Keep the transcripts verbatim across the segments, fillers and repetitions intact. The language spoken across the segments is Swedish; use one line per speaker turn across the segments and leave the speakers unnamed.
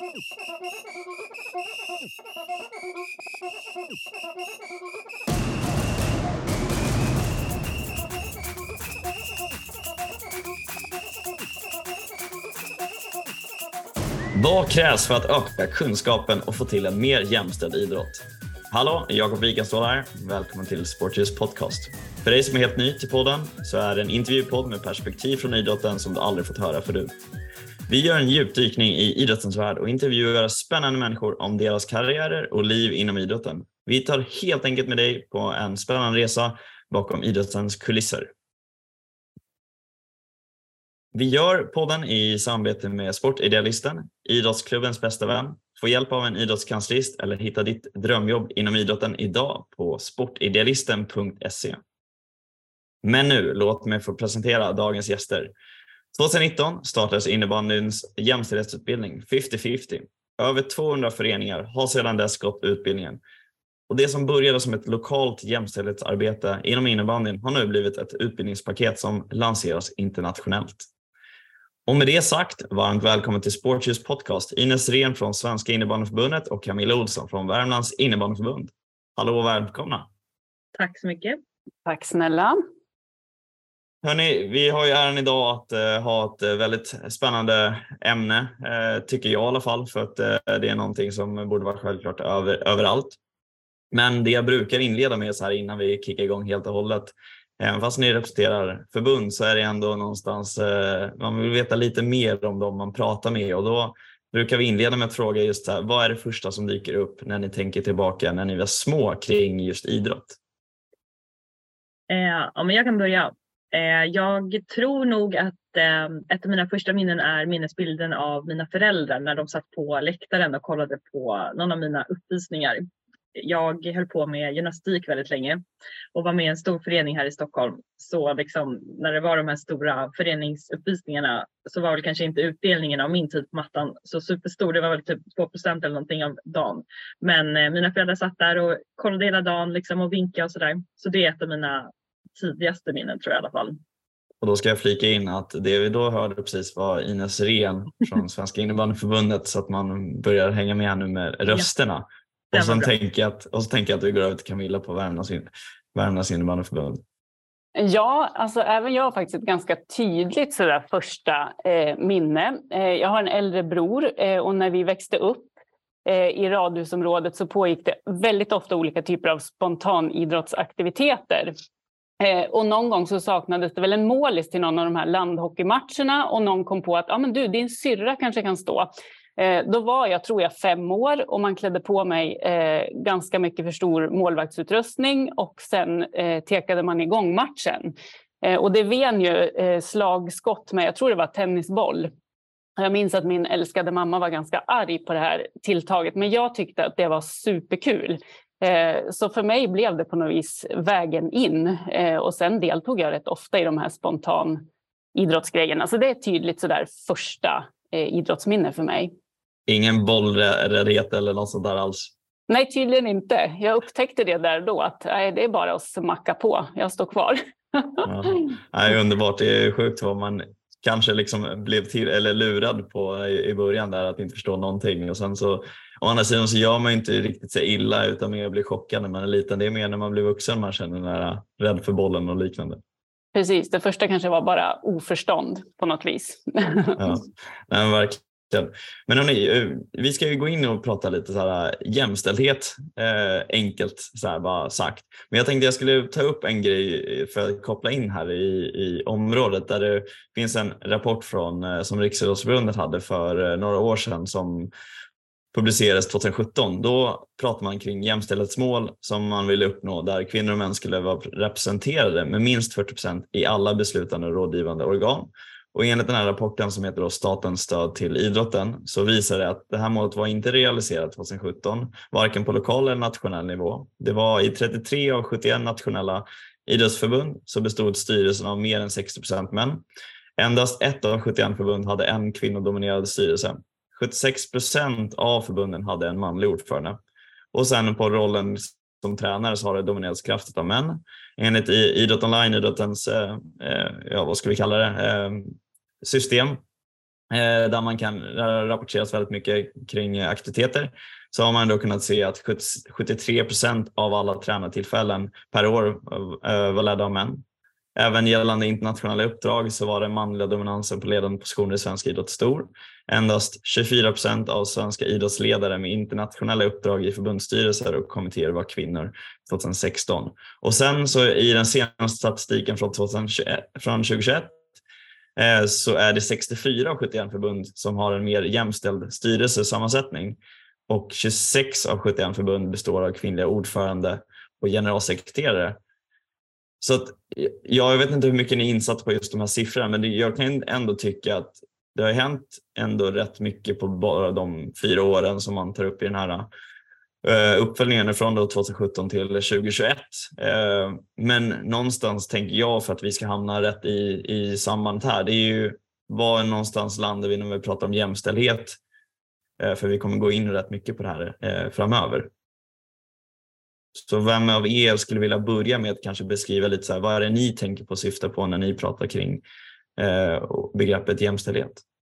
Vad krävs för att öka kunskapen och få till en mer jämställd idrott? Hallå, Jakob Wikenstål här. Välkommen till Sportljus podcast. För dig som är helt ny till podden så är det en intervjupodd med perspektiv från idrotten som du aldrig fått höra förut. Vi gör en djupdykning i idrottens värld och intervjuar spännande människor om deras karriärer och liv inom idrotten. Vi tar helt enkelt med dig på en spännande resa bakom idrottens kulisser. Vi gör podden i samarbete med Sportidealisten, idrottsklubbens bästa vän. Få hjälp av en idrottskanslist eller hitta ditt drömjobb inom idrotten idag på sportidealisten punkt se. Men nu, låt mig få presentera dagens gäster. tjugonitton startades innebandyns jämställdhetsutbildning femtio femtio. Över tvåhundra föreningar har sedan dess gått utbildningen. Och det som började som ett lokalt jämställdhetsarbete inom innebandyn har nu blivit ett utbildningspaket som lanseras internationellt. Och med det sagt, varmt välkommen till Sportljus podcast. Ines Ren från Svenska innebandyförbundet och Camilla Olsson från Värmlands innebandyförbund. Hallå och välkomna.
Tack så mycket.
Tack snälla.
Hörrni, vi har ju äran idag att uh, ha ett uh, väldigt spännande ämne, uh, tycker jag i alla fall, för att uh, det är någonting som borde vara självklart över, överallt. Men det jag brukar inleda med så här innan vi kickar igång helt och hållet, även fast ni representerar förbund så är det ändå någonstans, uh, man vill veta lite mer om dem man pratar med, och då brukar vi inleda med att fråga just så här, vad är det första som dyker upp när ni tänker tillbaka när ni var små kring just idrott?
Eh, ja, men jag kan börja. Jag tror nog att ett av mina första minnen är minnesbilden av mina föräldrar när de satt på läktaren och kollade på någon av mina uppvisningar. Jag höll på med gymnastik väldigt länge och var med i en stor förening här i Stockholm. Så liksom, när det var de här stora föreningsuppvisningarna så var väl kanske inte utdelningen av min tid på mattan så superstor. Det var väl typ två procent eller någonting av dagen. Men mina föräldrar satt där och kollade hela dagen liksom och vinkade och sådär. Så det är ett av mina tidigaste minnen tror jag i alla fall.
Och då ska jag flika in att det vi då hörde precis var Ines Ren från Svenska innebandyförbundet, så att man börjar hänga med nu med rösterna. Ja, och, så tänker jag att, och så tänker jag att vi går över till Camilla på Värmlands, Värmlands innebandyförbund.
Ja, alltså även jag har faktiskt ett ganska tydligt sådär första eh, minne. Eh, jag har en äldre bror eh, och när vi växte upp eh, i radhusområdet så pågick det väldigt ofta olika typer av spontanidrottsaktiviteter. Eh, och någon gång så saknades det väl en målis till någon av de här landhockeymatcherna och någon kom på att ah, men du, din syrra kanske kan stå. Eh, då var jag, tror jag, fem år och man klädde på mig eh, ganska mycket för stor målvaktsutrustning och sen eh, tekade man igång matchen. Eh, och det ven ju eh, slagskott med, jag tror det var tennisboll. Jag minns att min älskade mamma var ganska arg på det här tilltaget, men jag tyckte att det var superkul. Så för mig blev det på något vis vägen in och sen deltog jag rätt ofta i de här spontan idrottsgrejerna. Så det är tydligt sådär första idrottsminne för mig.
Ingen bollräddhet eller något sånt där alls?
Nej, tydligen inte. Jag upptäckte det där då att nej, det är bara att smacka på. Jag står kvar.
Ja. Nej, underbart. Det är sjukt vad man kanske liksom blev till, eller lurad på i början där att inte förstå någonting, och sen så å andra sidan så gör man inte riktigt så illa utan mer blir chockad när man är liten. Det är mer när man blir vuxen man känner när rädd för bollen och liknande.
Precis, det första kanske var bara oförstånd på något vis.
Ja, nej, verkligen. Men hörni, vi ska ju gå in och prata lite så här jämställdhet, eh, enkelt så här bara sagt. Men jag tänkte jag skulle ta upp en grej för att koppla in här i, i området där det finns en rapport från som Riksidrottsförbundet hade för några år sedan som publicerades tjugohundrasjutton. Då pratar man kring jämställdhetsmål som man vill uppnå där kvinnor och män skulle vara representerade med minst fyrtio procent i alla beslutande och rådgivande organ. Och enligt den här rapporten som heter då Statens stöd till idrotten så visar det att det här målet var inte realiserat tjugohundrasjutton, varken på lokal eller nationell nivå. Det var i trettiotre av sjuttioett nationella idrottsförbund så bestod styrelsen av mer än sextio procent män. Endast ett av sjuttioett förbund hade en kvinnodominerad styrelse. sjuttiosex procent av förbunden hade en manlig ordförande. Och sen på rollen som tränare så har det dominerats kraftigt av män. Enligt Idrott Online, idrottens, eh, ja vad ska vi kalla det, eh, system, eh, där man kan rapporteras väldigt mycket kring aktiviteter, så har man då kunnat se att sjuttiotre procent av alla tränartillfällen per år eh, var ledda av män. Även gällande internationella uppdrag så var den manliga dominansen på ledande positioner i svensk idrott stor. Endast tjugofyra procent av svenska idrottsledare med internationella uppdrag i förbundsstyrelser och kommittéer var kvinnor tjugohundrasexton. Och sen så i den senaste statistiken från, tjugohundratjugoett, från tjugohundratjugoett eh, så är det sextiofyra av sjuttioett förbund som har en mer jämställd styrelsesammansättning. Och tjugosex av sjuttioett förbund består av kvinnliga ordförande och generalsekreterare. Så att, ja, jag vet inte hur mycket ni är insatt på just de här siffrorna, men det, jag kan ändå tycka att det har hänt ändå rätt mycket på bara de fyra åren som man tar upp i den här uh, uppföljningen från då tjugosjutton till tjugohundratjugoett. Uh, men någonstans tänker jag, för att vi ska hamna rätt i, i sammanhang här, det är ju var någonstans landar vi när vi pratar om jämställdhet, uh, för vi kommer gå in rätt mycket på det här uh, framöver. Så vem av er skulle vilja börja med att kanske beskriva lite så här, vad är det ni tänker på och syftar på när ni pratar kring eh, begreppet jämställdhet?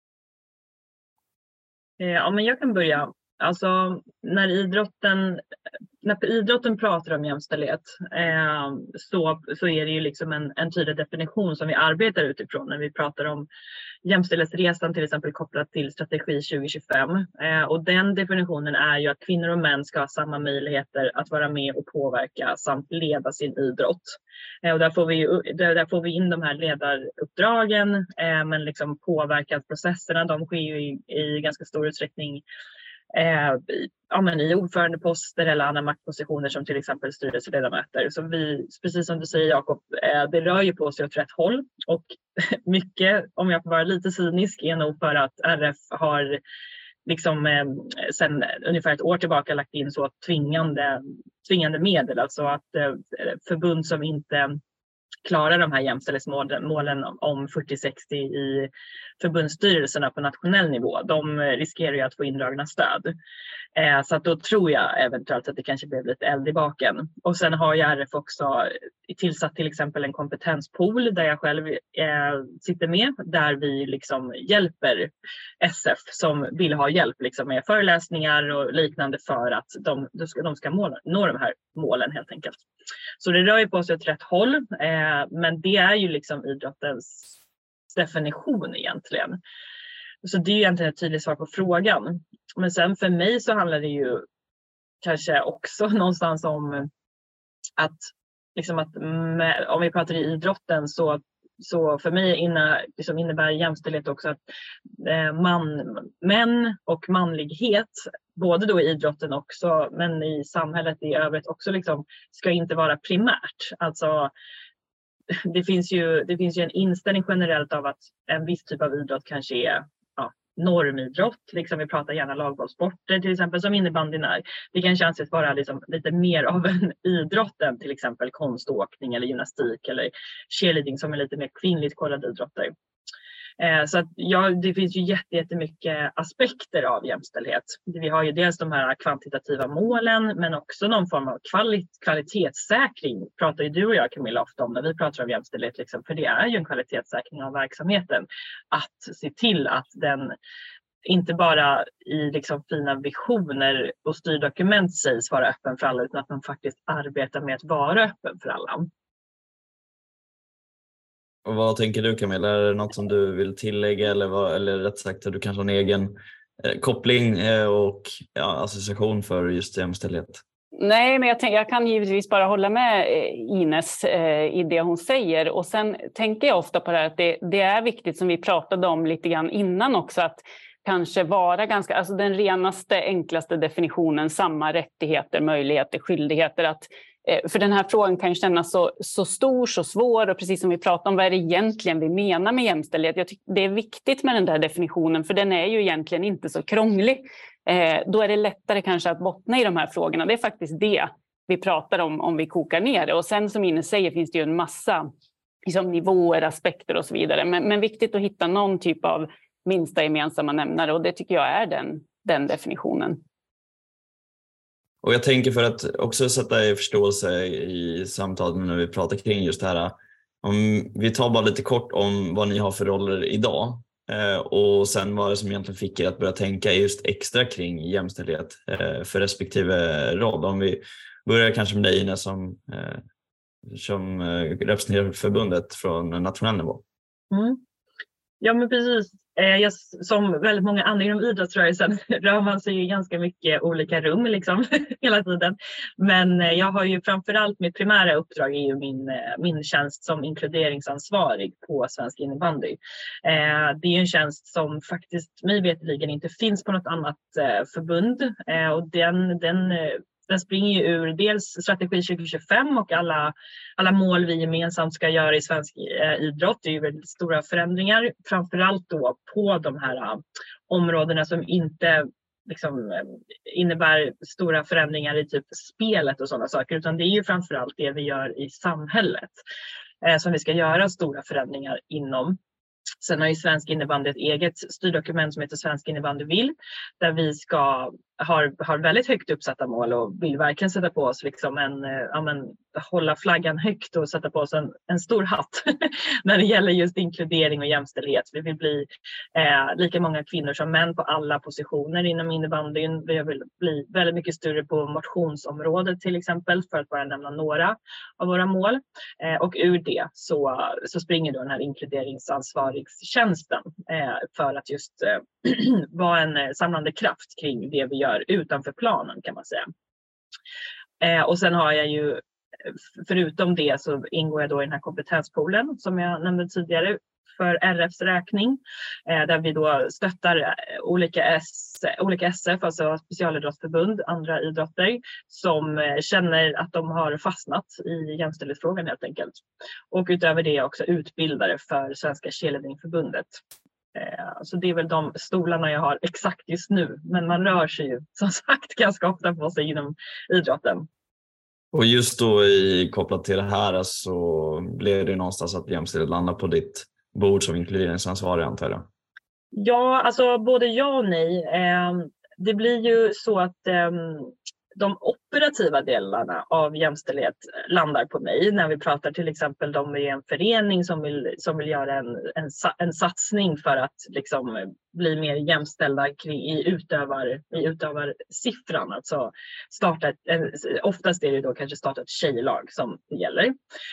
Ja, men jag kan börja. Alltså när idrotten, när idrotten pratar om jämställdhet eh, så, så är det ju liksom en, en tydlig definition som vi arbetar utifrån när vi pratar om jämställdhetsresan, till exempel kopplat till strategi tjugo tjugofem. Eh, och den definitionen är ju att kvinnor och män ska ha samma möjligheter att vara med och påverka samt leda sin idrott. Eh, och där får, vi, där, där får vi in de här ledaruppdragen, eh, men liksom påverkansprocesserna, de sker ju i, i ganska stor utsträckning Eh, ja, men i ordförandeposter eller andra maktpositioner som till exempel styrelseledamöter. Så vi, precis som du säger Jakob, eh, det rör ju på sig åt rätt håll, och mycket, om jag får vara lite cynisk, är nog för att R F har liksom eh, sedan ungefär ett år tillbaka lagt in så tvingande, tvingande medel, alltså att eh, förbund som inte klarar de här jämställdhetsmålen om fyrtio sextio i förbundsstyrelserna på nationell nivå, de riskerar ju att få indragna stöd. Eh, så att då tror jag eventuellt att det kanske blev lite eld i baken. Och sen har ju R F också tillsatt till exempel en kompetenspool där jag själv eh, sitter med, där vi liksom hjälper S F som vill ha hjälp liksom med föreläsningar och liknande för att de, de ska, de ska måla, nå de här målen helt enkelt. Så det rör ju på sig åt rätt håll, eh, men det är ju liksom idrottens definition egentligen. Så det är ju egentligen ett tydligt svar på frågan. Men sen för mig så handlar det ju kanske också någonstans om att, liksom att med, om vi pratar i idrotten så, så för mig inna, liksom innebär jämställdhet också att eh, man, män och manlighet, både då i idrotten också men i samhället i övrigt också, liksom, ska inte vara primärt. Alltså det finns ju, det finns ju en inställning generellt av att en viss typ av idrott kanske är ja, normidrott. Liksom vi pratar gärna lagbollsporter till exempel, som innebandyn är. Det kanske anses vara liksom lite mer av en idrott än till exempel konståkning eller gymnastik eller cheerleading som är lite mer kvinnligt kodade idrotter. Eh, så att, ja, det finns ju jättemycket aspekter av jämställdhet. Vi har ju dels de här kvantitativa målen, men också någon form av kvali- kvalitetssäkring pratar ju du och jag, Camilla, ofta om när vi pratar om jämställdhet. Liksom, för det är ju en kvalitetssäkring av verksamheten. Att se till att den inte bara i liksom fina visioner och styrdokument sägs vara öppen för alla, utan att man faktiskt arbetar med att vara öppen för alla.
Och vad tänker du, Camilla? Är det något som du vill tillägga, eller, vad, eller rätt sagt att du kanske har en egen eh, koppling eh, och ja, association för just jämställdhet?
Nej, men jag, tänk, jag kan givetvis bara hålla med Ines eh, i det hon säger. Och sen tänker jag ofta på det här att det, det är viktigt, som vi pratade om lite grann innan också, att kanske vara ganska, alltså den renaste, enklaste definitionen, samma rättigheter, möjligheter, skyldigheter. Att, eh, för den här frågan kan ju kännas så, så stor, så svår, och precis som vi pratade om, vad är det egentligen vi menar med jämställdhet? Jag tycker det är viktigt med den där definitionen, för den är ju egentligen inte så krånglig. Eh, då är det lättare kanske att bottna i de här frågorna. Det är faktiskt det vi pratar om om vi kokar ner det. Och sen som Ines säger finns det ju en massa liksom, nivåer, aspekter och så vidare. Men, men viktigt att hitta någon typ av minsta gemensamma nämnare, och det tycker jag är den, den definitionen.
Och jag tänker, för att också sätta i förståelse i samtalet när vi pratar kring just det här, om vi tar bara lite kort om vad ni har för roller idag. Eh, och sen vad det som egentligen fick er att börja tänka just extra kring jämställdhet eh, för respektive roll. Om vi börjar kanske med dig, Ines, som, eh, som eh, representerar förbundet från nationell nivå.
Mm. Ja, men precis. Eh, jag, som väldigt många andra inom idrottsrörelsen rör man sig i ganska mycket olika rum liksom, hela tiden. Men eh, jag har ju framförallt, mitt primära uppdrag är ju min, eh, min tjänst som inkluderingsansvarig på Svensk innebandy. Eh, det är en tjänst som faktiskt mig veterligen inte finns på något annat eh, förbund. Eh, och den, den eh, Den springer ju ur dels strategi tjugo tjugofem och alla, alla mål vi gemensamt ska göra i svensk eh, idrott. Det är ju väldigt stora förändringar, framförallt då på de här uh, områdena som inte liksom, eh, innebär stora förändringar i typ spelet och sådana saker, utan det är ju framförallt det vi gör i samhället eh, som vi ska göra stora förändringar inom. Sen har ju Svensk innebandy ett eget styrdokument som heter Svensk innebandy vill, där vi ska har, har väldigt högt uppsatta mål och vill verkligen sätta på oss liksom en, ja men, hålla flaggan högt och sätta på oss en, en stor hatt när det gäller just inkludering och jämställdhet. Vi vill bli eh, lika många kvinnor som män på alla positioner inom innebandyn. Vi vill bli väldigt mycket större på motionsområdet till exempel, för att bara nämna några av våra mål. Eh, och ur det så, så springer då den här inkluderingsansvarigstjänsten eh, för att just eh, vara en samlande kraft kring det vi gör utanför planen, kan man säga. Eh, och sen har jag ju, förutom det så ingår jag då i den här kompetenspoolen som jag nämnde tidigare för R F:s räkning, eh, där vi då stöttar olika, S, olika S F, alltså specialidrottsförbund, andra idrotter som eh, känner att de har fastnat i jämställdhetsfrågan helt enkelt. Och utöver det också utbildare för Svenska cheerleadingförbundet. Så det är väl de stolarna jag har exakt just nu. Men man rör sig ju som sagt ganska ofta på sig inom idrotten.
Och just då i, kopplat till det här så blev det någonstans att jämställdhet landar på ditt bord som inkluderingsansvarig, antar jag.
Ja, alltså både ja och nej. Det blir ju så att de operativa delarna av jämställdhet landar på mig. När vi pratar till exempel om en förening som vill, som vill göra en, en, en satsning för att liksom bli mer jämställda i, utövar, i utövarsiffran. Alltså starta ett, en, oftast är det då kanske starta ett tjejlag som det gäller.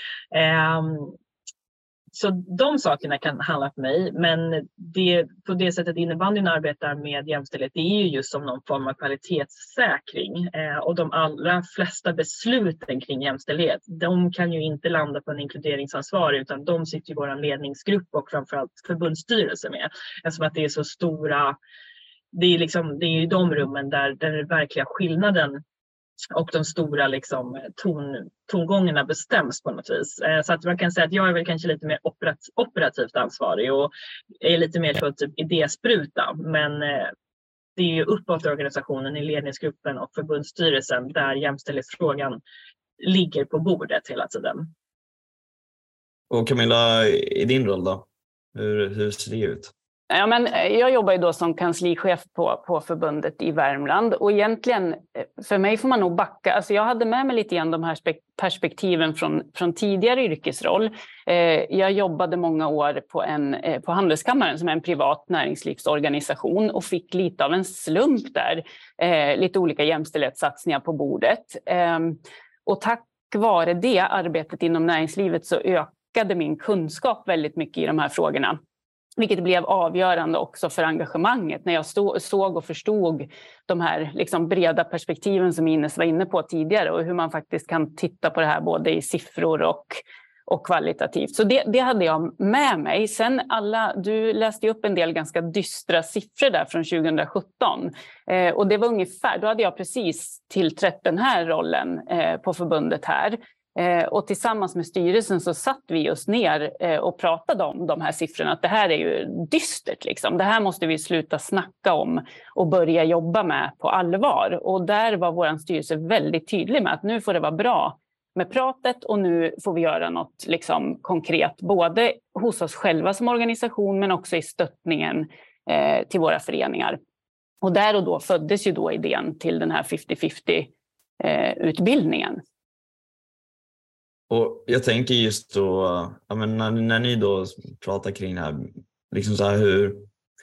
Um, Så de sakerna kan handla för mig, men det, på det sättet innebandyn arbetar med jämställdhet, det är ju just som någon form av kvalitetssäkring. Eh, och de allra flesta besluten kring jämställdhet, de kan ju inte landa på en inkluderingsansvarig, utan de sitter i vår ledningsgrupp och framförallt förbundsstyrelse med. Eftersom att det är så stora, det är, liksom, det är ju de rummen där, där den verkliga skillnaden och de stora liksom, ton, tongångarna bestäms på något vis. Eh, så att man kan säga att jag är väl kanske lite mer operat, operativt ansvarig och är lite mer på typ idéspruta. Men eh, det är ju uppåt organisationen i ledningsgruppen och förbundsstyrelsen där jämställdhetsfrågan ligger på bordet hela tiden.
Och Camilla, i din roll då? Hur, hur ser det ut?
Ja, men jag jobbar ju då som kanslichef på, på förbundet i Värmland, och egentligen för mig får man nog backa. Alltså jag hade med mig lite grann de här perspektiven från, från tidigare yrkesroll. Eh, jag jobbade många år på, en, eh, på Handelskammaren som är en privat näringslivsorganisation och fick lite av en slump där. Eh, lite olika jämställdhetssatsningar på bordet. Eh, och tack vare det arbetet inom näringslivet så ökade min kunskap väldigt mycket i de här frågorna. Vilket blev avgörande också för engagemanget när jag stod, såg och förstod de här liksom breda perspektiven som Ines var inne på tidigare och hur man faktiskt kan titta på det här både i siffror och, och kvalitativt. Så det, det hade jag med mig. Sen alla, du läste upp en del ganska dystra siffror där från tjugosjutton. Eh, och det var ungefär, då hade jag precis tillträtt den här rollen eh, på förbundet här. Eh, och tillsammans med styrelsen så satt vi just ner eh, och pratade om de här siffrorna. Att det här är ju dystert liksom. Det här måste vi sluta snacka om och börja jobba med på allvar. Och där var vår styrelse väldigt tydlig med att nu får det vara bra med pratet och nu får vi göra något liksom konkret. Både hos oss själva som organisation men också i stöttningen eh, till våra föreningar. Och där och då föddes ju då idén till den här femtio femtio eh, utbildningen.
Och jag tänker just då, ja, men när, när ni då pratar kring det här liksom så här hur,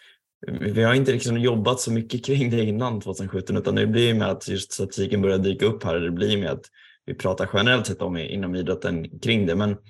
vi har inte liksom jobbat så mycket kring det innan tjugohundrasjutton, utan det blir med att just statistiken börjar dyka upp här. Det blir med att vi pratar generellt sett om inom idrotten kring det. Men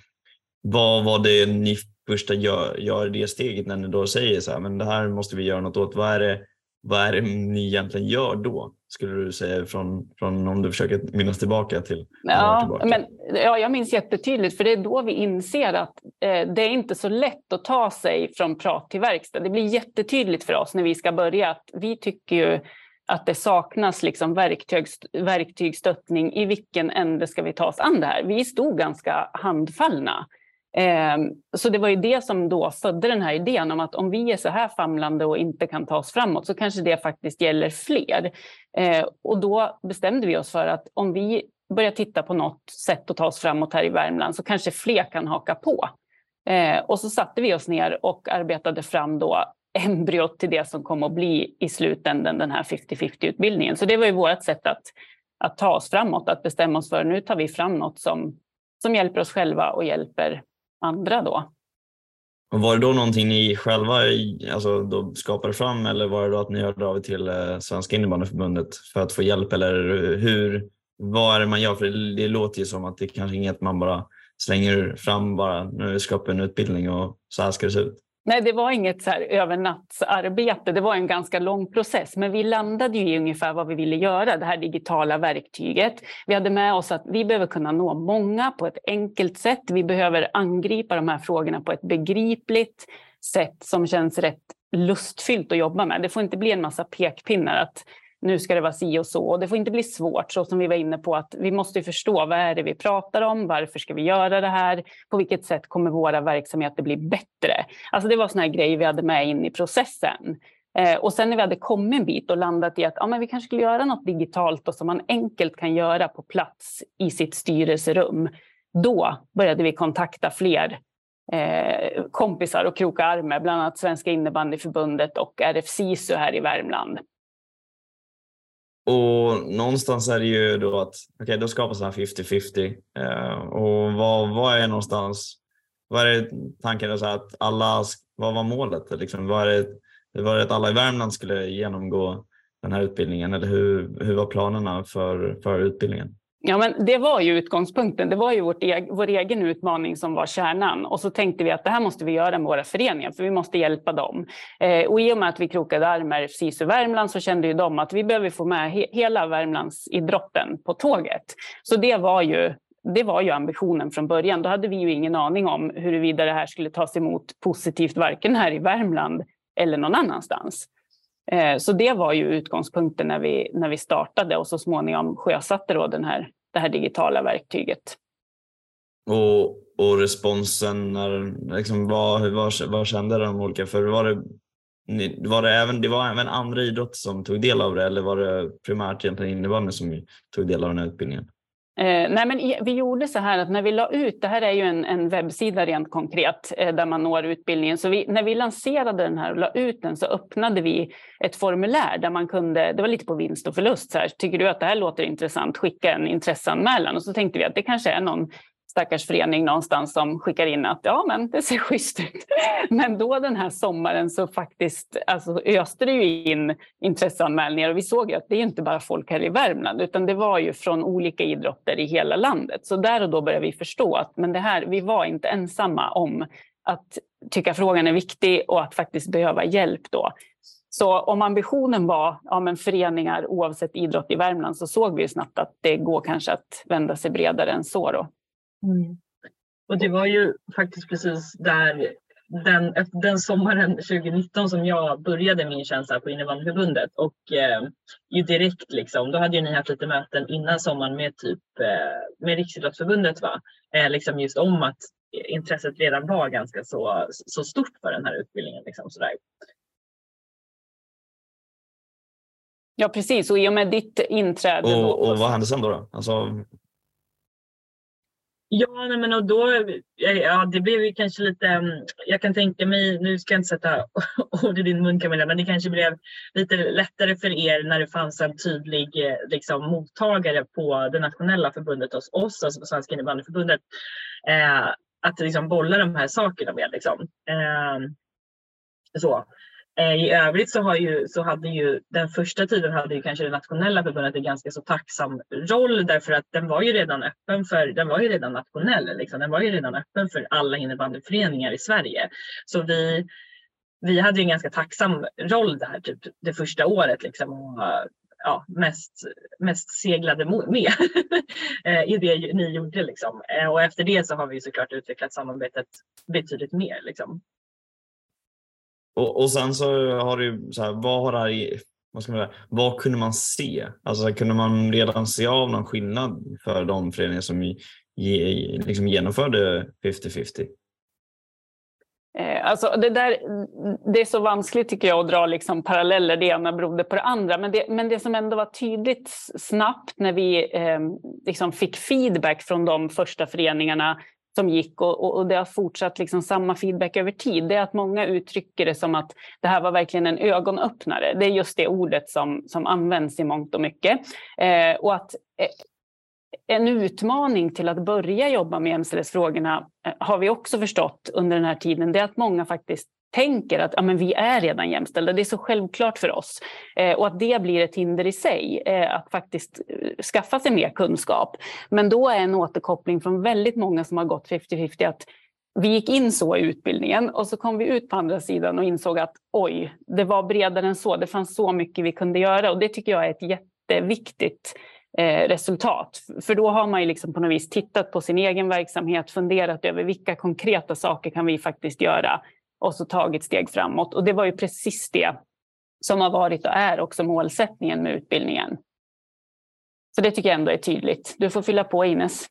vad var det ni första gör, gör det steget när ni då säger så här, men det här måste vi göra något åt? Vad är det, vad är det ni egentligen gör då? Skulle du säga från, från om du försöker minnas tillbaka till?
Ja,
tillbaka.
Men, ja, jag minns jättetydligt, för det är då vi inser att eh, det är inte så lätt att ta sig från prat till verkstad. Det blir jättetydligt för oss när vi ska börja att vi tycker ju att det saknas liksom verktygs, verktygsstöttning. I vilken ände ska vi ta oss an det här? Vi stod ganska handfallna. Eh, så det var ju det som då födde den här idén om att om vi är så här famlande och inte kan ta oss framåt, så kanske det faktiskt gäller fler. Eh, och då bestämde vi oss för att om vi börjar titta på något sätt att ta oss framåt här i Värmland, så kanske fler kan haka på. Eh, och så satte vi oss ner och arbetade fram då embryot till det som kommer att bli i slutändan den här femtio femtio-utbildningen. Så det var ju vårt sätt att, att ta oss framåt, att bestämma oss för nu tar vi fram något som, som hjälper oss själva och hjälper andra då.
Och var det då någonting ni själva alltså, då skapade fram, eller var det då att ni hörde av er till eh, Svenska innebandyförbundet för att få hjälp, eller hur, vad är det man gör? För det, det låter ju som att det kanske är inget man bara slänger fram bara, nu skapar en utbildning och så här ska det se ut.
Nej, det var inget så här övernattsarbete. Det var en ganska lång process. Men vi landade ju i ungefär vad vi ville göra, det här digitala verktyget. Vi hade med oss att vi behöver kunna nå många på ett enkelt sätt. Vi behöver angripa de här frågorna på ett begripligt sätt som känns rätt lustfyllt att jobba med. Det får inte bli en massa pekpinnar att nu ska det vara si och så. Och det får inte bli svårt, så som vi var inne på, att vi måste förstå vad är det vi pratar om, varför ska vi göra det här, på vilket sätt kommer våra verksamheter bli bättre. Alltså det var såna här grejer vi hade med in i processen. Eh, och sen när vi hade kommit en bit och landat i att ja, men vi kanske skulle göra något digitalt och som man enkelt kan göra på plats i sitt styrelserum, då började vi kontakta fler eh, kompisar och kroka arm med, bland annat Svenska innebandyförbundet och R F SISU här i Värmland.
Och någonstans är det ju då att okej, okay, då skapas det här femtio femtio. Eh, och vad, vad är någonstans, vad är det tanken så att alla, vad var målet? Liksom, vad är det, var det att alla i Värmland skulle genomgå den här utbildningen, eller hur, hur var planerna för, för utbildningen?
Ja, men det var ju utgångspunkten. Det var ju vårt eg- vår egen utmaning som var kärnan. Och så tänkte vi att det här måste vi göra med våra föreningar, för vi måste hjälpa dem. Eh, och i och med att vi krokade arm med SISU Värmland, så kände ju de att vi behöver få med he- hela Värmlands idrotten på tåget. Så det var ju det var ju ambitionen från början. Då hade vi ju ingen aning om huruvida det här skulle tas emot positivt, varken här i Värmland eller någon annanstans. Så det var ju utgångspunkten när vi, när vi startade och så småningom sjösatte då den här, det här digitala verktyget.
Och, och responsen, när, liksom, vad, vad, vad kände de olika? För var det, var det, även, det var även andra idrott som tog del av det, eller var det primärt egentligen innebandy som tog del av den här utbildningen?
Eh, nej men vi gjorde så här att när vi la ut, det här är ju en, en webbsida rent konkret eh, där man når utbildningen. Så vi, när vi lanserade den här och la ut den, så öppnade vi ett formulär där man kunde, det var lite på vinst och förlust så här, tycker du att det här låter intressant, skicka en intresseanmälan. Och så tänkte vi att det kanske är någon stackars förening någonstans som skickar in att ja, men det ser schysst ut. Men då den här sommaren så faktiskt alltså, öste det ju in intresseanmälningar, och vi såg ju att det är inte bara folk här i Värmland, utan det var ju från olika idrotter i hela landet. Så där och då började vi förstå att men det här, vi var inte ensamma om att tycka frågan är viktig och att faktiskt behöva hjälp då. Så om ambitionen var ja, men föreningar oavsett idrott i Värmland, så såg vi ju snabbt att det går kanske att vända sig bredare än så då.
Mm. Och det var ju faktiskt precis där den, den sommaren tjugonitton som jag började min tjänst här på innebandyförbundet, och eh, ju direkt liksom, då hade ju ni haft lite möten innan sommaren med typ eh, med Riksidrottsförbundet va, eh, liksom just om att intresset redan var ganska så, så stort för den här utbildningen liksom sådär.
Ja precis, och i och med ditt inträde
och,
då,
och vad hände sen då? då? Alltså...
Ja, nej, men och då, ja, det blev ju kanske lite, jag kan tänka mig, nu ska jag inte sätta ord i din mun Camilla, men det kanske blev lite lättare för er när det fanns en tydlig liksom, mottagare på det nationella förbundet hos oss, alltså på Svenska innebandyförbundet, eh, att liksom bolla de här sakerna med. Liksom. Eh, Så. I övrigt så, har ju, så hade ju den första tiden hade ju kanske det nationella förbundet en ganska så tacksam roll, därför att den var ju redan öppen för, den var ju redan nationell liksom. Den var ju redan öppen för alla innebandyföreningar i Sverige. Så vi, vi hade ju en ganska tacksam roll där typ det första året liksom, och ja, mest, mest seglade med i det ni gjorde liksom. Och efter det så har vi såklart utvecklat samarbetet betydligt mer liksom.
Och, och sen så har du så här, vad har det här, vad ska man säga, vad kunde man se? Alltså kunde man redan se av någon skillnad för de föreningar som ge, liksom genomförde femtio femtio?
Eh, alltså det där, det är så vanskligt tycker jag att dra liksom paralleller, det ena berodde på det andra, men det, men det som ändå var tydligt snabbt när vi eh, liksom fick feedback från de första föreningarna som gick, och, och det har fortsatt liksom samma feedback över tid, det är att många uttrycker det som att det här var verkligen en ögonöppnare. Det är just det ordet som, som används i mångt och mycket. Eh, och att eh, en utmaning till att börja jobba med jämställdhetsfrågorna eh, har vi också förstått under den här tiden, det är att många faktiskt tänker att ja, men vi är redan jämställda, det är så självklart för oss. Eh, och att det blir ett hinder i sig, eh, att faktiskt eh, skaffa sig mer kunskap. Men då är en återkoppling från väldigt många som har gått femtio femtio att vi gick in så i utbildningen och så kom vi ut på andra sidan och insåg att oj, det var bredare än så, det fanns så mycket vi kunde göra, och det tycker jag är ett jätteviktigt eh, resultat. För då har man ju liksom på något vis tittat på sin egen verksamhet, funderat över vilka konkreta saker kan vi faktiskt göra, och så tagit steg framåt. Och det var ju precis det som har varit och är också målsättningen med utbildningen. Så det tycker jag ändå är tydligt. Du får fylla på, Ines.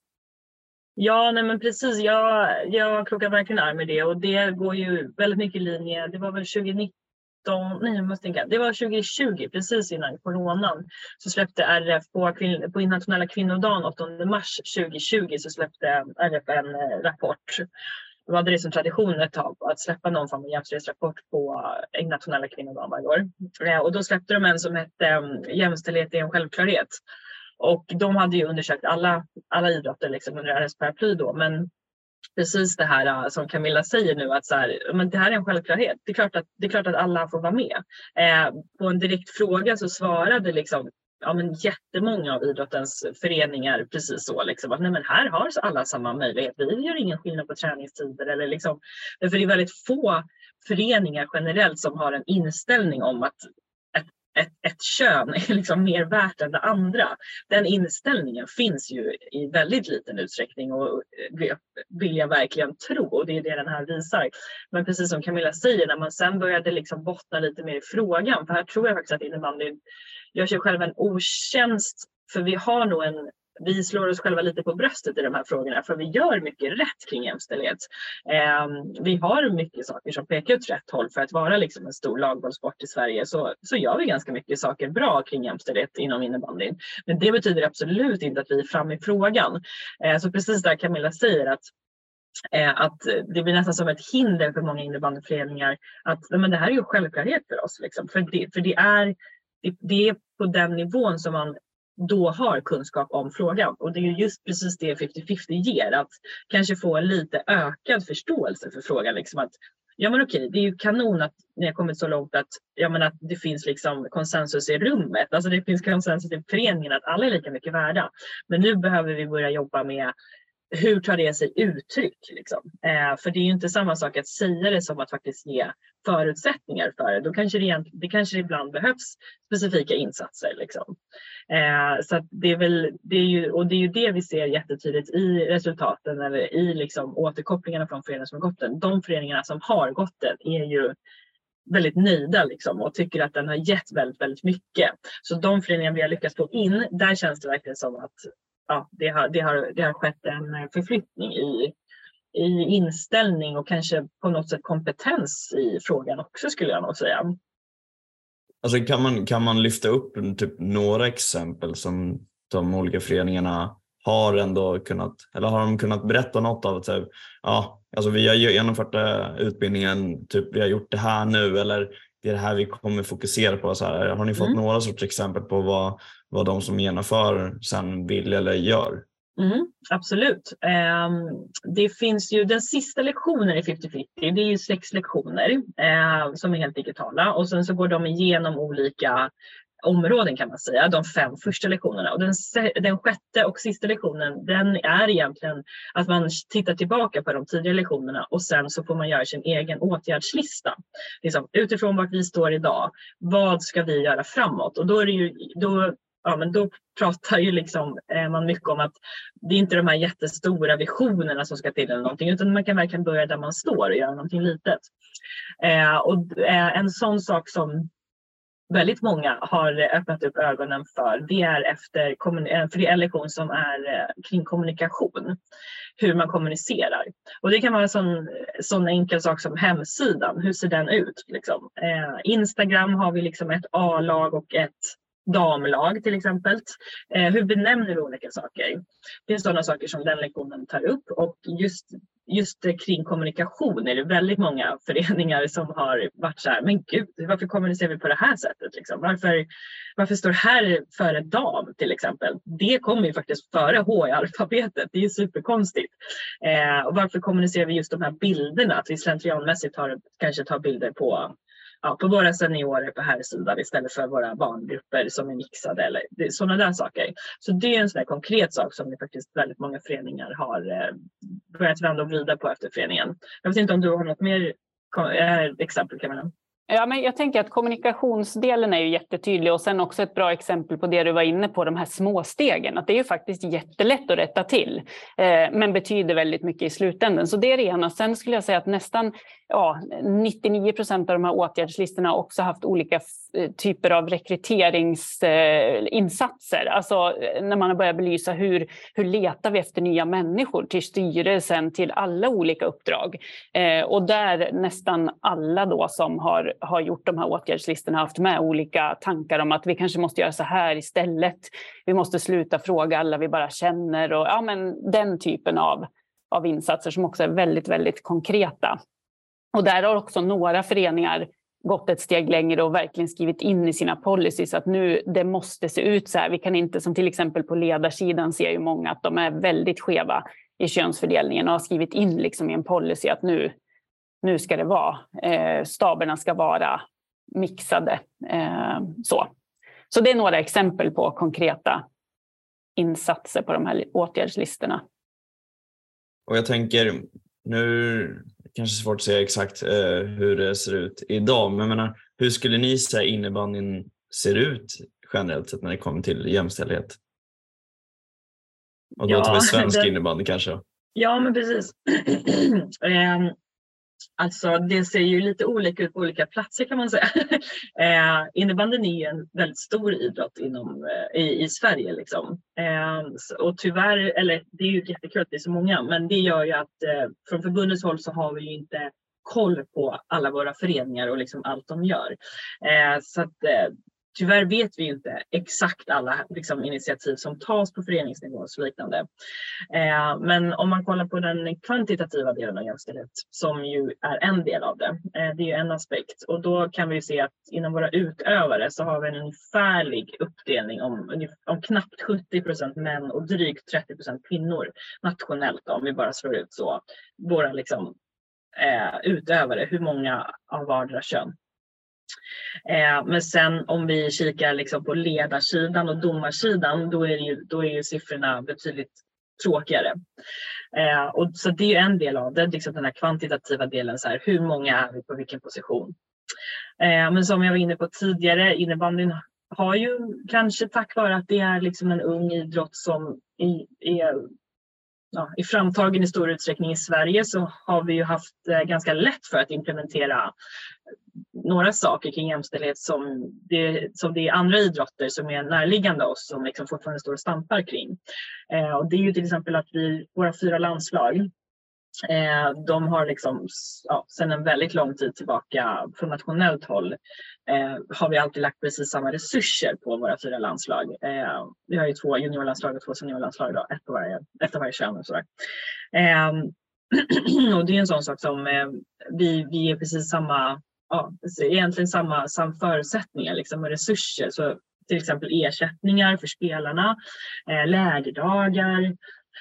Ja, nej men precis. Jag, jag krokar verkligen arm med det. Och det går ju väldigt mycket i linje. Det var väl tjugonitton, nej jag måste tänka. Det var tjugohundratjugo, precis innan coronan. Så släppte R F på, kvin, på internationella kvinnodagen åttonde mars tjugohundratjugo så släppte R F en rapport. De hade det som tradition ett tag att släppa någon form av jämställdhetsrapport på internationella kvinnodagen varje år. Och då släppte de en som hette Jämställdhet är en självklarhet. Och de hade ju undersökt alla, alla idrotter liksom under R S paraply då. Men precis det här som Camilla säger nu, att så här, men det här är en självklarhet. Det är klart att, det är klart att alla får vara med. Eh, på en direkt fråga så svarade liksom ja, men jättemånga av idrottens föreningar precis så liksom, att nej, men här har alla samma möjlighet, vi gör ingen skillnad på träningstider eller liksom, för det är väldigt få föreningar generellt som har en inställning om att ett, ett, ett kön är liksom mer värt än det andra. Den inställningen finns ju i väldigt liten utsträckning och vill jag verkligen tro, och det är det den här visar. Men precis som Camilla säger, när man sen började liksom bottna lite mer i frågan, för här tror jag faktiskt att innebandyn gör sig själv en otjänst, för vi har nog en, vi slår oss själva lite på bröstet i de här frågorna, för vi gör mycket rätt kring jämställdhet. Eh, vi har mycket saker som pekar åt rätt håll för att vara liksom en stor lagbollsport i Sverige, så, så gör vi ganska mycket saker bra kring jämställdhet inom innebandyn. Men det betyder absolut inte att vi är fram i frågan. Eh, så precis där Camilla säger att Eh, att det blir nästan som ett hinder för många innebandyföreningar att men det här är ju självklarhet för oss. Liksom. För, det, för det, är, det, det är på den nivån som man då har kunskap om frågan. Och det är ju just precis det femtio femtio ger. Att kanske få en lite ökad förståelse för frågan. Liksom att, ja men okej, det är ju kanon att ni har kommit så långt att, ja, men att det finns liksom konsensus i rummet. Alltså det finns konsensus i föreningen att alla är lika mycket värda. Men nu behöver vi börja jobba med hur tar det sig uttryck? Liksom? Eh, för det är ju inte samma sak att säga det som att faktiskt ge förutsättningar för det. Då kanske det, det kanske ibland behövs specifika insatser. Liksom. Eh, så att det är väl, det är ju, och det är ju det vi ser jättetydligt i resultaten eller i liksom återkopplingarna från föreningar som har gått den. De föreningarna som har gått den är ju väldigt nöjda liksom, och tycker att den har gett väldigt, väldigt mycket. Så de föreningar vi har lyckats få in, där känns det verkligen som att ja, det, har, det, har, det har skett en förflyttning i, i inställning och kanske på något sätt kompetens i frågan också, skulle jag nog säga.
Alltså kan man, kan man lyfta upp typ några exempel som de olika föreningarna har ändå kunnat, eller har de kunnat berätta något av att säga, ja, alltså vi har genomfört utbildningen, typ vi har gjort det här nu, eller det är det här vi kommer fokusera på. Så här. Har ni fått mm. några sorts exempel på vad, vad de som genomför sen vill eller gör?
Mm, absolut. Um, det finns ju den sista lektionen i femtio femtio, det är ju sex lektioner uh, som är helt digitala och sen så går de igenom olika områden kan man säga, de fem första lektionerna. Och den, den sjätte och sista lektionen, den är egentligen att man tittar tillbaka på de tidigare lektionerna och sen så får man göra sin egen åtgärdslista. Liksom, utifrån vart vi står idag, vad ska vi göra framåt? Och då är det ju, då, ja, men då pratar ju liksom, eh, man mycket om att det är inte de här jättestora visionerna som ska till eller någonting, utan man kan verkligen börja där man står och göra någonting litet. Eh, och eh, en sån sak som väldigt många har öppnat upp ögonen för, det är efter för det är en lektion som är kring kommunikation, hur man kommunicerar. Och det kan vara en sån, sån enkel sak som hemsidan, hur ser den ut? Liksom. Eh, Instagram har vi liksom ett A-lag och ett damlag till exempel. Eh, hur benämner vi olika saker? Det är sådana saker som den lektionen tar upp och just Just kring kommunikation är det väldigt många föreningar som har varit så här, men gud, varför kommunicerar vi på det här sättet? Liksom? Varför, varför står här före dam till exempel? Det kommer ju faktiskt före H i alfabetet, det är superkonstigt. Eh, och varför kommunicerar vi just de här bilderna? Att vi slentrianmässigt tar, kanske tar bilder på Ja, på våra seniorer på här sidan istället för våra barngrupper som är mixade eller sådana där saker. Så det är en sån här konkret sak som det faktiskt väldigt många föreningar har eh, börjat vända och vrida på efter föreningen. Jag vet inte om du har något mer eh, exempel, Camilla?
Ja, men jag tänker att kommunikationsdelen är ju jättetydlig och sen också ett bra exempel på det du var inne på, de här små stegen. Att det är ju faktiskt jättelätt att rätta till, eh, men betyder väldigt mycket i slutändan. Så det är det ena. Sen skulle jag säga att nästan ja, nittionio procent av de här åtgärdslistorna har också haft olika f- typer av rekryteringsinsatser. Eh, alltså när man har börjat belysa hur, hur letar vi efter nya människor till styrelsen, till alla olika uppdrag. Eh, och där nästan alla då som har har gjort de här åtgärdslistorna haft med olika tankar om att vi kanske måste göra så här istället. Vi måste sluta fråga alla vi bara känner och ja, men den typen av, av insatser som också är väldigt, väldigt konkreta. Och där har också några föreningar gått ett steg längre och verkligen skrivit in i sina policies att nu det måste se ut så här. Vi kan inte, som till exempel på ledarsidan ser ju många att de är väldigt skeva i könsfördelningen och har skrivit in liksom i en policy att nu Nu ska det vara, eh, staberna ska vara mixade. Eh, så. så det är några exempel på konkreta insatser på de här åtgärdslistorna.
Och jag tänker, nu kanske svårt att säga exakt eh, hur det ser ut idag, men jag menar, hur skulle ni säga innebandyn ser ut generellt sett när det kommer till jämställdhet? Och då
ja,
tar vi svensk
det...
innebandy kanske.
Ja, men precis. um... Alltså det ser ju lite olika ut på olika platser kan man säga. eh, innebandyn är en väldigt stor idrott inom, eh, i, i Sverige. Liksom. Eh, och tyvärr, eller det är ju jättekul att det är så många, men det gör ju att eh, från förbundets håll så har vi ju inte koll på alla våra föreningar och liksom allt de gör. Eh, så att eh, tyvärr vet vi ju inte exakt alla liksom, initiativ som tas på föreningsnivå och så liknande. Eh, men om man kollar på den kvantitativa delen av jämställdhet som ju är en del av det. Eh, det är ju en aspekt. Och då kan vi ju se att inom våra utövare så har vi en ungefärlig uppdelning om, om knappt sjuttio procent män och drygt trettio procent kvinnor nationellt. Om vi bara slår ut så våra liksom, eh, utövare, hur många av vardera kön. Eh, men sen om vi kikar liksom på ledarsidan och domarsidan då är, det ju, då är ju siffrorna betydligt tråkigare. Eh, och så det är ju en del av det, liksom den här kvantitativa delen, så här, hur många är vi på vilken position. Eh, men som jag var inne på tidigare, innebandyn har ju kanske tack vare att det är liksom en ung idrott som i, är ja, i framtagen i stor utsträckning i Sverige, så har vi ju haft eh, ganska lätt för att implementera några saker kring jämställdhet som det, som det är andra idrotter som är närliggande oss som liksom fortfarande står och stampar kring. Eh, och det är ju till exempel att vi, våra fyra landslag, eh, de har liksom ja, sedan en väldigt lång tid tillbaka från nationellt håll eh, har vi alltid lagt precis samma resurser på våra fyra landslag. Eh, vi har ju två juniorlandslag och två seniorlandslag då, ett på varje, ett av varje kön och sådär. Eh, och det är en sån sak som eh, vi, vi är precis samma Ja, egentligen samma, samma förutsättningar liksom, och resurser. Så till exempel ersättningar för spelarna, eh, lägerdagar,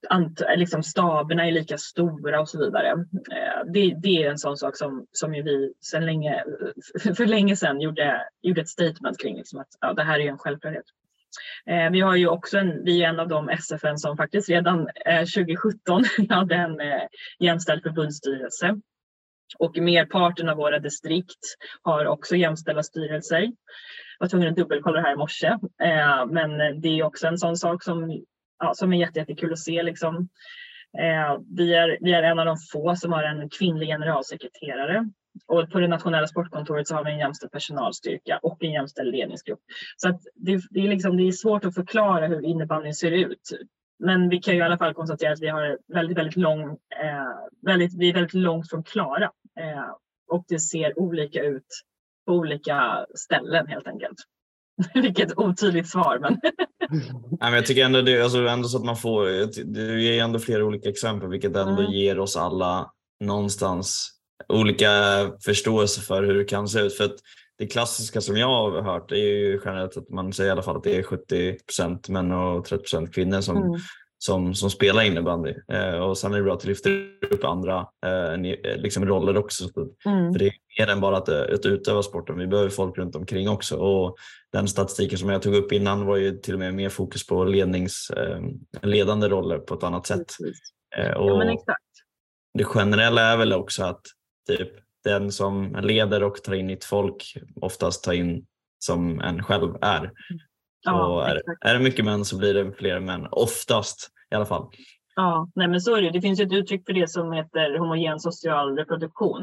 ant- liksom staberna är lika stora och så vidare. Eh, det, det är en sån sak som, som ju vi sedan länge, för länge sedan gjorde, gjorde ett statement kring, liksom att ja, det här är en självklarhet. Eh, vi har ju också en, vi är en av de S F N som faktiskt redan eh, tjugo sjutton hade en eh, jämställd förbundsstyrelse. Och merparten av våra distrikt har också jämställda styrelser. Jag var tvungen att dubbelkolla det här i morse. Eh, men det är också en sån sak som, ja, som är jätte, jättekul att se. Liksom. Eh, vi, är, vi är en av de få som har en kvinnlig generalsekreterare. Och på det nationella sportkontoret så har vi en jämställd personalstyrka och en jämställd ledningsgrupp. Så att det, det, är liksom, det är svårt att förklara hur innebandyn ser ut. Men vi kan ju i alla fall konstatera att vi har väldigt, väldigt lång, eh, väldigt, vi är väldigt långt från klara. Eh, och det ser olika ut på olika ställen helt enkelt. Vilket otydligt svar. Men
Nej, men jag tycker ändå det alltså ändå så att man får, det ger ändå flera olika exempel, vilket ändå mm. ger oss alla någonstans olika förståelse för hur det kan se ut. För att det klassiska som jag har hört är ju generellt att man säger i alla fall att det är sjuttio procent män och trettio procent kvinnor som, mm. som, som spelar innebandy. Eh, och sen är det bra att det lyfter upp andra eh, liksom roller också. Mm. För det är mer än bara att, att utöva sporten. Vi behöver folk runt omkring också. Och den statistiken som jag tog upp innan var ju till och med mer fokus på lednings, eh, ledande roller på ett annat sätt. Eh, och
ja, men exakt.
Det generella är väl också att typ den som leder och tar in nytt folk oftast tar in som en själv är. Ja, och är, är det mycket män så blir det fler män. Oftast i alla fall.
Ja, nej men så är det. Det finns ett uttryck för det som heter homogen social reproduktion.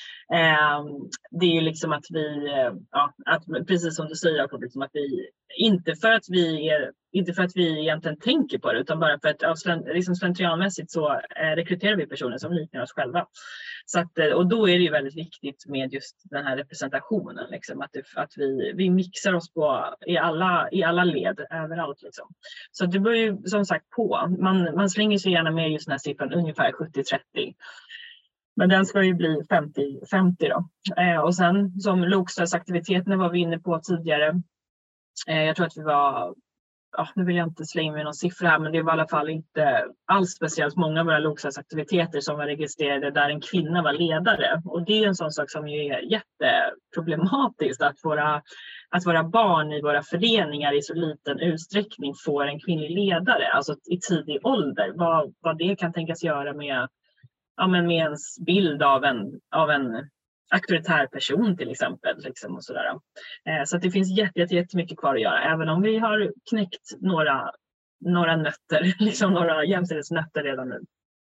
Eh, det är ju liksom att vi, ja, att, precis som du säger, liksom att vi, inte för att vi är, inte för att vi egentligen tänker på det, utan bara för att ja, liksom slentrianmässigt så eh, rekryterar vi personer som liknar oss själva. Så att, och då är det ju väldigt viktigt med just den här representationen, liksom, att, det, att vi, vi mixar oss på, i, alla, i alla led, överallt. Liksom. Så det bör ju som sagt på, man, man slänger sig gärna med just den här siffran ungefär sjuttio trettio. Men den ska ju bli femtio femtio då. Eh, och sen som lokstödsaktiviteterna var vi inne på tidigare. Eh, jag tror att vi var, ja, nu vill jag inte slänga med någon siffra här, men det var i alla fall inte alls speciellt många av våra lokstödsaktiviteter som var registrerade där en kvinna var ledare. Och det är en sån sak som ju är jätteproblematiskt, att våra, att våra barn i våra föreningar i så liten utsträckning får en kvinnlig ledare, alltså i tidig ålder. Vad, vad det kan tänkas göra med Ja, men med ens bild av en, av en auktoritär person till exempel. Liksom, och sådär. Eh, så att det finns jätte, jätte, jättemycket kvar att göra. Även om vi har knäckt några, några nötter, liksom några jämställdhetsnötter redan nu.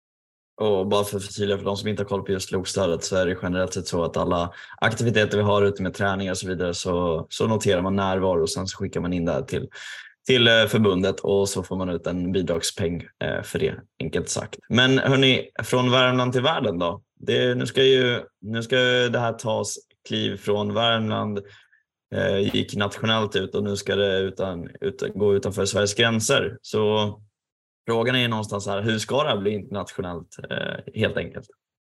Och bara för att förtydliga för de som inte har koll på just lokstödet, så är det generellt sett så att alla aktiviteter vi har ute med träningar och så vidare, så, så noterar man närvaro och sen så skickar man in det till till förbundet och så får man ut en bidragspeng för det, enkelt sagt. Men hörni, från Värmland till världen då. Det, nu, ska ju, nu ska det här tas kliv från Värmland, eh, gick nationellt ut och nu ska det utan, ut, gå utanför Sveriges gränser. Så frågan är ju någonstans här, hur ska det här bli internationellt eh, helt enkelt?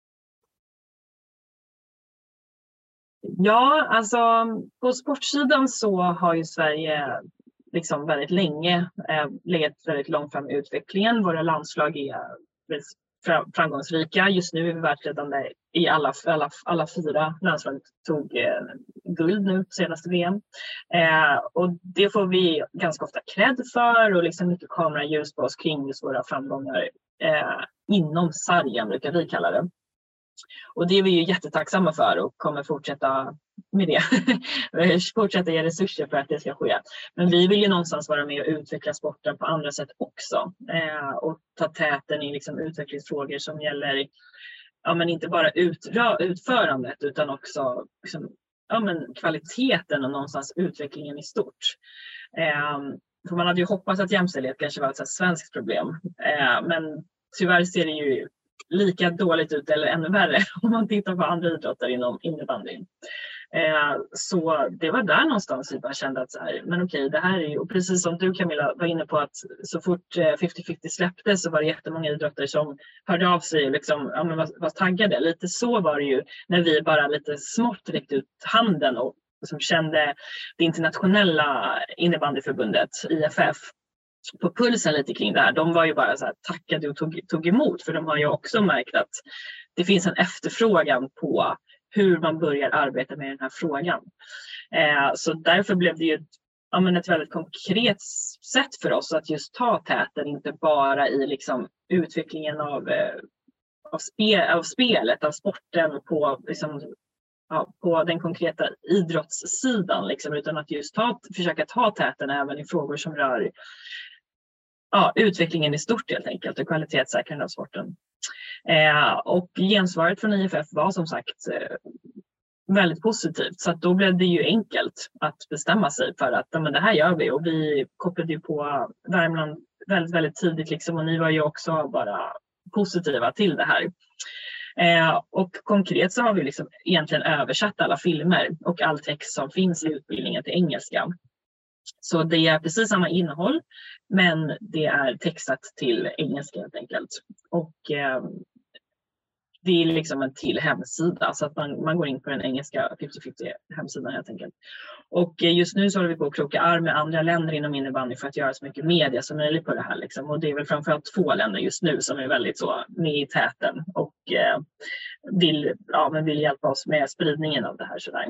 Ja, alltså på sportsidan så har ju Sverige liksom väldigt länge eh, legat väldigt långt fram i utvecklingen. Våra landslag är väldigt framgångsrika. Just nu är vi världsledande i alla, alla, alla fyra landslag tog eh, guld nu på senaste V M. Eh, och det får vi ganska ofta cred för och liksom mycket kameraljus på oss kring just våra framgångar eh, inom sargen brukar vi kalla det. Och det är vi ju jättetacksamma för och kommer fortsätta med det. fortsätta ge resurser för att det ska ske. Men vi vill ju någonstans vara med och utveckla sporten på andra sätt också. Eh, och ta täten i liksom utvecklingsfrågor som gäller ja, men inte bara utrö- utförandet utan också liksom, ja, men kvaliteten och någonstans utvecklingen i stort. Eh, för man hade ju hoppats att jämställdhet kanske var ett så här svenskt problem. Eh, men tyvärr ser det ju lika dåligt ut eller ännu värre om man tittar på andra idrotter inom innebandyn. Eh, så det var där någonstans vi bara kände att så här, men okej, det här är ju, och precis som du Camilla var inne på att så fort eh, femtio femtio släpptes så var det jättemånga idrotter som hörde av sig och liksom, ja, men var, var taggade. Lite så var det ju när vi bara lite smått räckte ut handen och som kände det internationella innebandyförbundet I F F på pulsen lite kring det här. De var ju bara så här tackade och tog, tog emot, för de har ju också märkt att det finns en efterfrågan på hur man börjar arbeta med den här frågan. Eh, så därför blev det ju ett, ja, men ett väldigt konkret sätt för oss att just ta täten, inte bara i liksom utvecklingen av, eh, av, spel, av spelet, av sporten på, liksom, ja, på den konkreta idrottssidan, liksom, utan att just ta, försöka ta täten även i frågor som rör ja, utvecklingen i stort helt enkelt och kvalitetssäkringen av sporten. Eh, och gensvaret från I F F var som sagt eh, väldigt positivt, så att då blev det ju enkelt att bestämma sig för att ja, men det här gör vi, och vi kopplade ju på Värmland väldigt, väldigt tidigt liksom, och ni var ju också bara positiva till det här. Eh, och konkret så har vi liksom egentligen översatt alla filmer och all text som finns i utbildningen till engelska. Så det är precis samma innehåll, men det är textat till engelska helt enkelt. Och eh, det är liksom en till hemsida, så att man, man går in på den engelska femtio femtio hemsidan helt enkelt. Och just nu så håller vi på att kroka arm med andra länder inom innebandy för att göra så mycket media som möjligt på det här. Liksom. Och det är väl framförallt två länder just nu som är väldigt så med i täten och eh, vill, ja, men vill hjälpa oss med spridningen av det här. Sådär.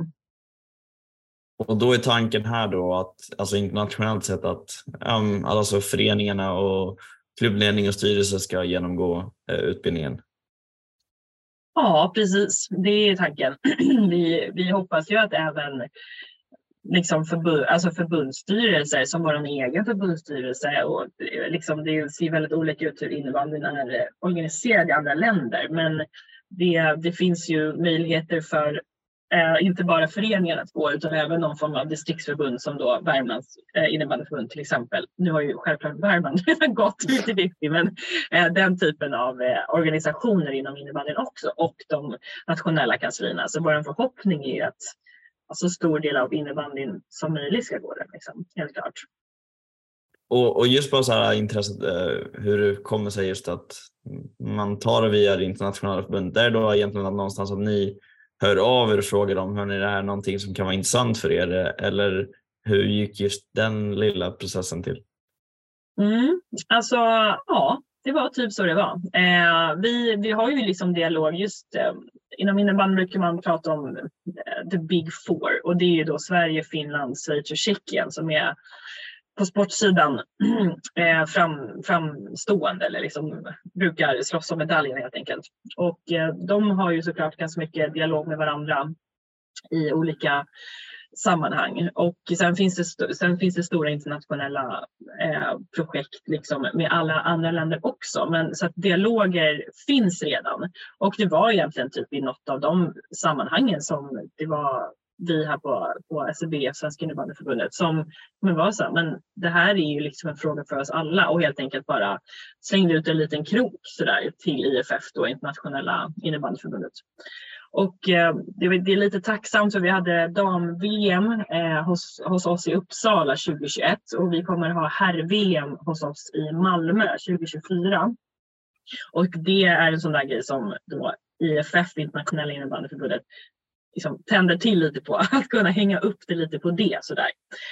Och då är tanken här då att alltså internationellt sett att um, alltså föreningarna och klubbledning och styrelse ska genomgå uh, utbildningen.
Ja, precis. Det är tanken. vi, vi hoppas ju att även liksom förbund, alltså förbundsstyrelser som vår egen förbundsstyrelse, och liksom det ser väldigt olika ut hur innebandyn är organiserad i andra länder, men det, det finns ju möjligheter för Eh, inte bara föreningar att gå, utan även någon form av distriktsförbund som då Värmlands eh, innebandyförbund till exempel. Nu har ju självklart Värmland redan gått ut i viktig, men eh, den typen av eh, organisationer inom innebandyn också, och de nationella kanslierna. Så vår förhoppning är att så stor del av innebandyn som möjligt ska gå där, liksom, helt klart.
Och, och just på så här intresset, eh, hur det kommer sig just att man tar det via det internationella förbundet, där då egentligen att någonstans att ni hör av er och frågar om hör ni det här någonting som kan vara intressant för er, eller hur gick just den lilla processen till?
Mm, alltså ja, det var typ så det var. Eh, vi, vi har ju liksom dialog just eh, inom innebandy brukar man prata om eh, the big four, och det är ju då Sverige, Finland, Schweiz och Tjeckien som är på sportsidan eh, fram, framstående, eller liksom brukar slåss om medaljer helt enkelt. Och eh, de har ju såklart ganska mycket dialog med varandra i olika sammanhang. Och sen finns det, st- sen finns det stora internationella eh, projekt liksom, med alla andra länder också. Men, så att dialoger finns redan. Och det var egentligen typ i något av de sammanhangen som det var vi här på, på S C B F, Svenska innebandyförbundet, som men var så här, men det här är ju liksom en fråga för oss alla, och helt enkelt bara slängde ut en liten krok så där till I F F då, internationella innebandyförbundet. Och eh, det, det är lite tacksamt, för vi hade dam-V M eh, hos, hos oss i Uppsala tjugohundratjugoett, och vi kommer ha herr-V M hos oss i Malmö tjugohundratjugofyra. Och det är en sån där grej som då I F F, internationella innebandyförbundet, liksom tänder till lite på, att kunna hänga upp det lite på det sådär.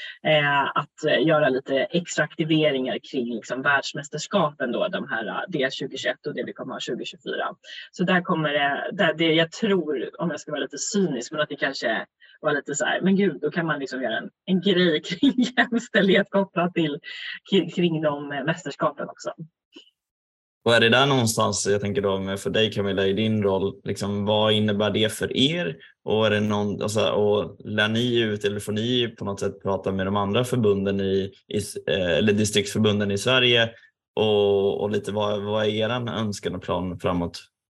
Eh, att eh, göra lite extra aktiveringar kring liksom världsmästerskapen då, de här uh, det tjugohundratjugoett och det vi kommer ha tjugohundratjugofyra. Så där kommer det, där det, jag tror, om jag ska vara lite cynisk, men att det kanske var lite så här, men gud, då kan man liksom göra en, en grej kring jämställdhet kopplat till kring, kring de eh, mästerskapen också.
Och är det där någonstans, jag tänker då för dig Camilla i din roll, liksom, vad innebär det för er? Och är det någon, alltså, och lär ni ut eller får ni på något sätt prata med de andra förbunden i, i eller distriktsförbunden i Sverige, och, och lite vad, vad är eran önskan och plan framåt?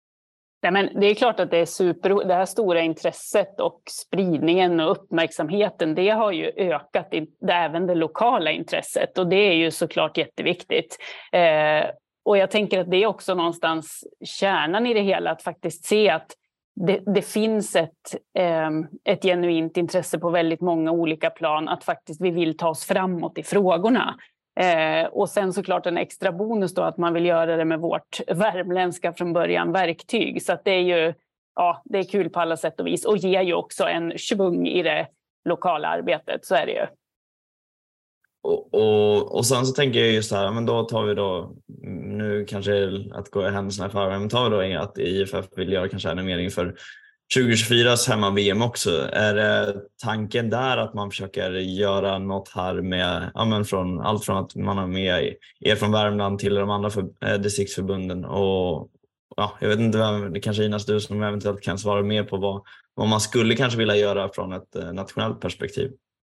Ja, men det är klart att det är super, det här stora intresset och spridningen och uppmärksamheten, det har ju ökat i, det, även det lokala intresset, och det är ju såklart jätteviktigt. Eh, Och jag tänker att det är också någonstans kärnan i det hela, att faktiskt se att det, det finns ett, eh, ett genuint intresse på väldigt många olika plan, att faktiskt vi vill ta oss framåt i frågorna. Eh, och sen såklart en extra bonus då, att man vill göra det med vårt värmländska från början verktyg. Så att det är ju, ja, det är kul på alla sätt och vis, och ger ju också en svung i det lokala arbetet, så är det ju.
Och, och, och sen så tänker jag just så här, men då tar vi då, nu kanske att gå händelserna i förväg, men tar vi då att I F F vill göra kanske animering för tjugo tjugofyras hemma-V M också. Är det tanken där att man försöker göra något här med, ja men från allt från att man har med er från Värmland till de andra för, eh, distriktsförbunden och ja, jag vet inte vem, det kanske är Inas du som eventuellt kan svara mer på vad, vad man skulle kanske vilja göra från ett eh, nationellt perspektiv.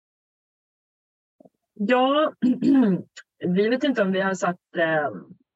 Ja, vi vet inte om vi har satt eh,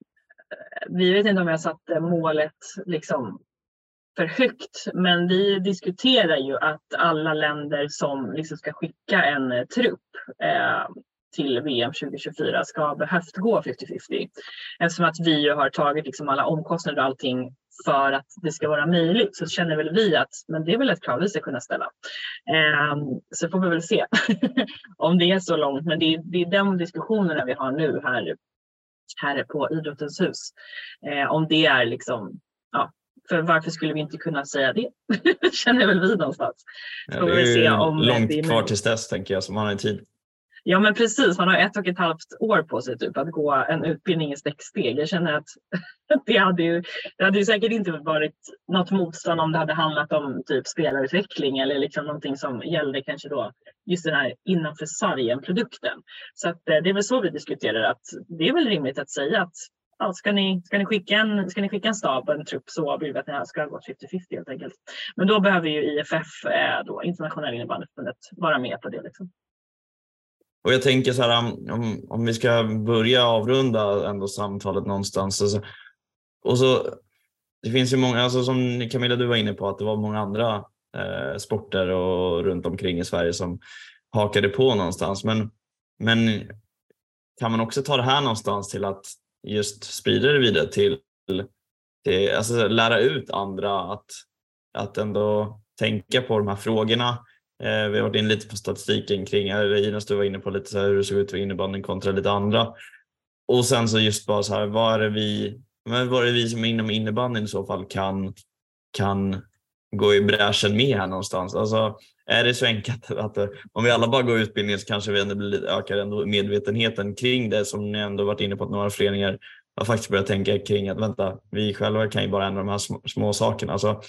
vi vet inte om vi har satt eh, målet liksom för högt, men vi diskuterar ju att alla länder som liksom ska skicka en eh, trupp eh, till V M tjugo tjugofyra ska behövt gå femtio femtio. Eftersom att vi ju har tagit liksom alla omkostnader och allting för att det ska vara möjligt, så känner väl vi att men det är väl ett krav vi ska kunna ställa. Eh, så får vi väl se om det är så långt. Men det är, det är de diskussionerna vi har nu här, här på Idrottens hus. Eh, om det är liksom, ja, för varför skulle vi inte kunna säga det? Känner väl vi någonstans.
Ja, det är ju se om långt det är kvar tills dess, tänker jag, som man har i tid.
Ja men precis, man har ett och ett halvt år på sig typ, att gå en utbildning i sex steg. Jag känner att det hade, ju, det hade ju säkert inte varit något motstånd om det hade handlat om typ spelarutveckling eller liksom någonting som gällde kanske då just den här innanför sargen produkten. Så att, det är väl så vi diskuterar, att det är väl rimligt att säga att ja, ska, ni, ska, ni skicka en, ska ni skicka en stab, en trupp, så vill vi att det här ska gå femtio femtio helt enkelt. Men då behöver ju I F F, eh, då, Internationella innebandyförbundet, vara med på det liksom.
Och jag tänker så här, om, om vi ska börja avrunda ändå samtalet någonstans. Och så, och så det finns ju många, alltså som Camilla du var inne på, att det var många andra eh, sporter och runt omkring i Sverige som hakade på någonstans. Men, men kan man också ta det här någonstans till att just sprida det vidare till, till alltså lära ut andra att, att ändå tänka på de här frågorna. Eh, vi har varit inne lite på statistiken kring, Inas du var inne på lite så här hur det såg ut för innebandyn kontra lite andra. Och sen så just bara så här, vad är det vi, men vad är det vi som inom innebandyn i så fall kan, kan gå i bräschen med här någonstans? Alltså är det så enkelt att om vi alla bara går utbildningen så kanske vi ändå blir lite, ökar ändå medvetenheten kring det, som ni ändå varit inne på att några föreningar har faktiskt börjat tänka kring att vänta, vi själva kan ju bara ändra de här små, små sakerna. Alltså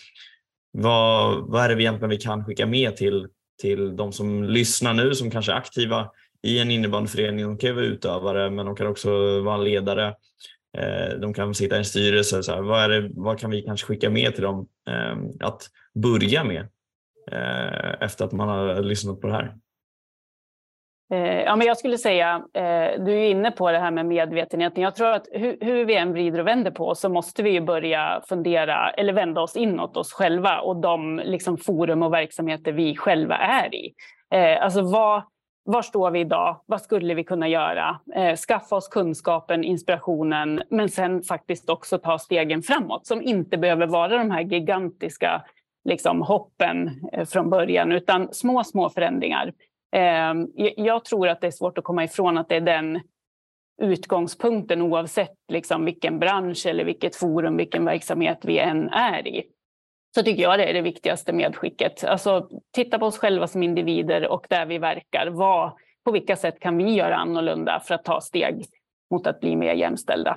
vad, vad är det vi egentligen vi kan skicka med till till de som lyssnar nu, som kanske är aktiva i en innebandyförening? De kan vara utövare, men de kan också vara ledare. De kan sitta i en styrelse. Så här, vad, är det, vad kan vi kanske skicka med till dem eh, att börja med eh, efter att man har lyssnat på det här?
Ja, men jag skulle säga, du är inne på det här med medvetenheten. Jag tror att hur, hur vi än vrider och vänder på så måste vi ju börja fundera eller vända oss inåt oss själva och de liksom forum och verksamheter vi själva är i. Alltså vad, var står vi idag? Vad skulle vi kunna göra? Skaffa oss kunskapen, inspirationen, men sen faktiskt också ta stegen framåt som inte behöver vara de här gigantiska liksom, hoppen från början, utan små, små förändringar. Jag tror att det är svårt att komma ifrån att det är den utgångspunkten oavsett liksom vilken bransch eller vilket forum, vilken verksamhet vi än är i. Så tycker jag det är det viktigaste medskicket. Alltså titta på oss själva som individer och där vi verkar. Vad, på vilka sätt kan vi göra annorlunda för att ta steg mot att bli mer jämställda?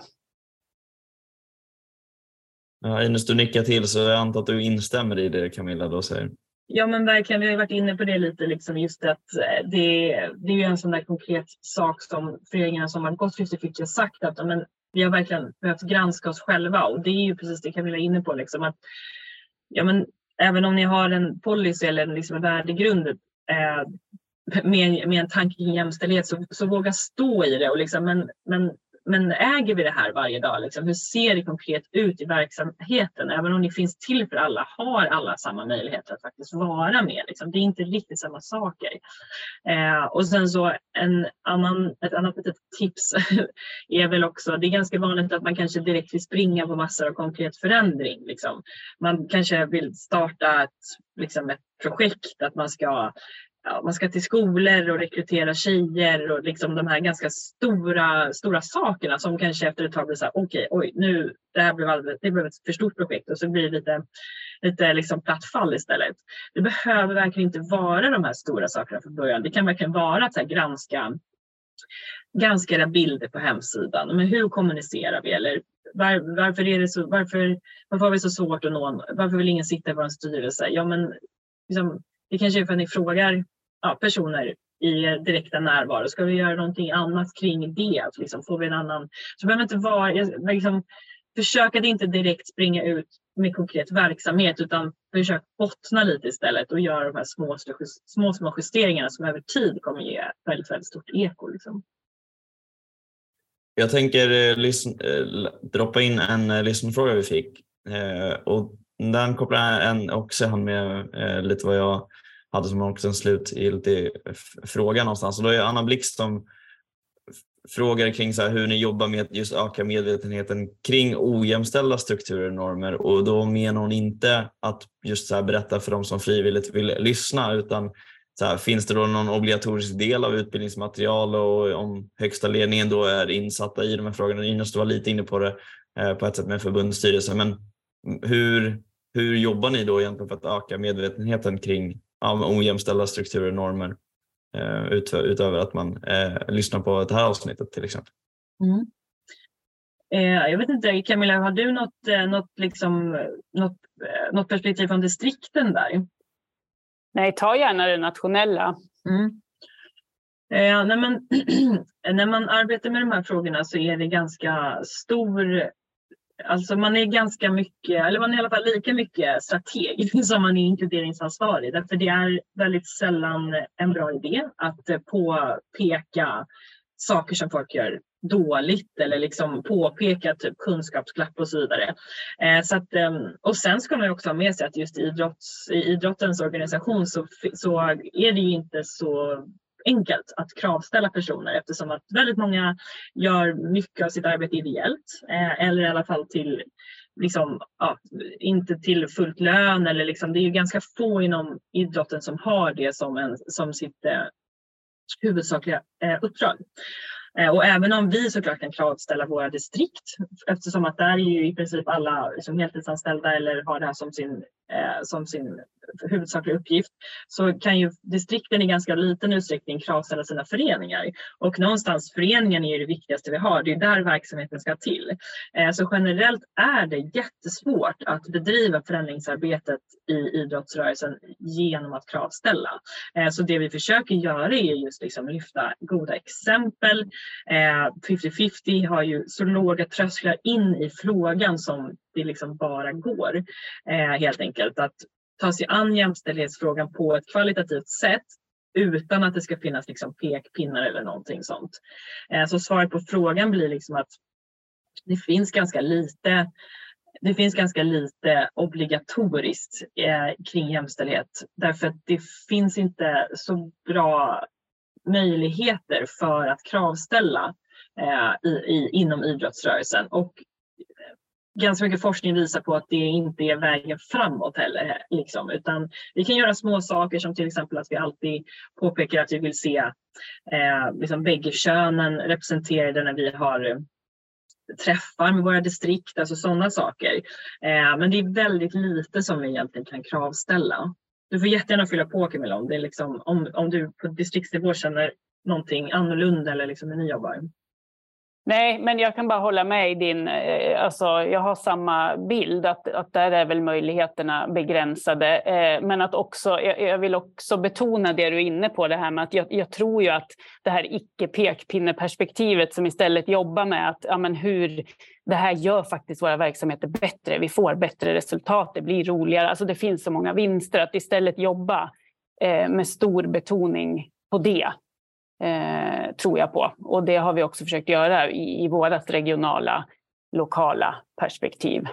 Ja, Ines, du nickar till, så jag antar att du instämmer i det Camilla då säger.
Ja men verkligen, vi har varit inne på det lite, liksom just att det, det är ju en sån där konkret sak som föreningarna som har gått femtio femtio har sagt, att men, vi har verkligen behövt granska oss själva, och det är ju precis det Camilla är inne på, liksom, att ja, men, även om ni har en policy eller en, liksom, en värdegrund eh, med, med en tanke kring jämställdhet, så, så våga stå i det, och liksom, men, men Men äger vi det här varje dag? Liksom? Hur ser det konkret ut i verksamheten? Även om det finns till för alla, har alla samma möjligheter att faktiskt vara med. Liksom? Det är inte riktigt samma saker. Eh, och sen så en annan, ett annat litet tips är väl också, det är ganska vanligt att man kanske direkt vill springa på massor av konkret förändring. Liksom. Man kanske vill starta ett, liksom ett projekt, att man ska Ja, man ska till skolor och rekrytera tjejer och liksom de här ganska stora, stora sakerna som kanske efter ett tag blir så här, okej, okay, oj, nu, det här blev, alldeles, det blev ett för stort projekt, och så blir det lite, lite liksom platt fall istället. Det behöver verkligen inte vara de här stora sakerna från början. Det kan verkligen vara att så här, granska granska era bilder på hemsidan. Men hur kommunicerar vi? Eller var, varför, är det så, varför, varför har vi så svårt att nå? Varför vill ingen sitta i vår styrelse? Ja, men liksom, det kanske är för att ni frågar ja, personer i direkta närvaro. Ska vi göra någonting annat kring det? Liksom, får vi en annan... Så behöver inte vara... Liksom, försök att inte direkt springa ut med konkret verksamhet, utan försök bottna lite istället och göra de här små, små, små justeringarna som över tid kommer ge väldigt, väldigt stort eko. Liksom.
Jag tänker eh, lysn, eh, droppa in en eh, lyssnarfråga vi fick. Eh, och den kopplar en också han med eh, lite vad jag hade som också en slutgiltig fråga någonstans. Och då är Anna Blixt som frågar kring så här hur ni jobbar med att just öka medvetenheten kring ojämställda strukturer och normer. Och då menar hon inte att just så här berätta för de som frivilligt vill lyssna, utan så här, finns det då någon obligatorisk del av utbildningsmaterial och om högsta ledningen då är insatta i de här frågorna. Ines, du var lite inne på det eh, på ett sätt med förbundsstyrelsen, men hur, hur jobbar ni då egentligen för att öka medvetenheten kring ja, ojämställda strukturer och normer eh, ut, utöver att man eh, lyssnar på det här avsnittet till exempel?
Mm. Eh, jag vet inte, Camilla, har du något, eh, något, liksom, något, eh, något perspektiv från distrikten där?
Nej, ta gärna det nationella.
Mm. Eh, när, man, när man arbetar med de här frågorna så är det ganska stor, alltså man är ganska mycket, eller man är i alla fall lika mycket strateg som man är inkluderingsansvarig. Därför det är väldigt sällan en bra idé att påpeka saker som folk gör dåligt eller liksom påpeka typ kunskapsglapp och så vidare. Eh, så att, och sen ska man också ha med sig att just idrotts, i idrottens organisation så, så är det ju inte så enkelt att kravställa personer, eftersom att väldigt många gör mycket av sitt arbete ideellt eh, eller i alla fall till liksom, ja, inte till fullt lön, eller liksom, det är ju ganska få inom idrotten som har det som, en, som sitt eh, huvudsakliga eh, uppdrag. Och även om vi såklart kan kravställa våra distrikt, eftersom att där är ju i princip alla liksom heltidsanställda eller har det här som sin, eh, som sin huvudsakliga uppgift, så kan ju distrikten i ganska liten utsträckning kravställa sina föreningar. Och någonstans föreningen är det viktigaste vi har, det är där verksamheten ska till. Eh, så generellt är det jättesvårt att bedriva förändringsarbetet i idrottsrörelsen genom att kravställa. Eh, så det vi försöker göra är just liksom lyfta goda exempel. femtio femtio har ju så låga trösklar in i frågan som det liksom bara går. Eh, helt enkelt att ta sig an jämställdhetsfrågan på ett kvalitativt sätt utan att det ska finnas liksom pekpinnar eller någonting sånt. Eh, så svaret på frågan blir liksom att det finns ganska lite Det finns ganska lite obligatoriskt eh, kring jämställdhet, därför att det finns inte så bra möjligheter för att kravställa eh, i, i, inom idrottsrörelsen, och ganska mycket forskning visar på att det inte är vägen framåt heller, liksom. Utan vi kan göra små saker som till exempel att vi alltid påpekar att vi vill se eh, liksom bägge könen representerade när vi har träffar med våra distrikt, alltså sådana saker. Eh, men det är väldigt lite som vi egentligen kan kravställa. Du får jättegärna fylla på, Camilla, om, det är liksom, om, om du på distriktsnivå känner någonting annorlunda eller liksom hur ni jobbar.
Nej, men jag kan bara hålla med i din, alltså jag har samma bild att, att där är väl möjligheterna begränsade. Eh, men att också, jag, jag vill också betona det du är inne på, det här med att jag, jag tror ju att det här icke-pekpinneperspektivet som istället jobbar med att ja, men hur det här gör faktiskt våra verksamheter bättre. Vi får bättre resultat, det blir roligare. Alltså det finns så många vinster att istället jobba eh, med stor betoning på det. Eh, tror jag på. Och det har vi också försökt göra i, i vårat regionala, lokala perspektiv.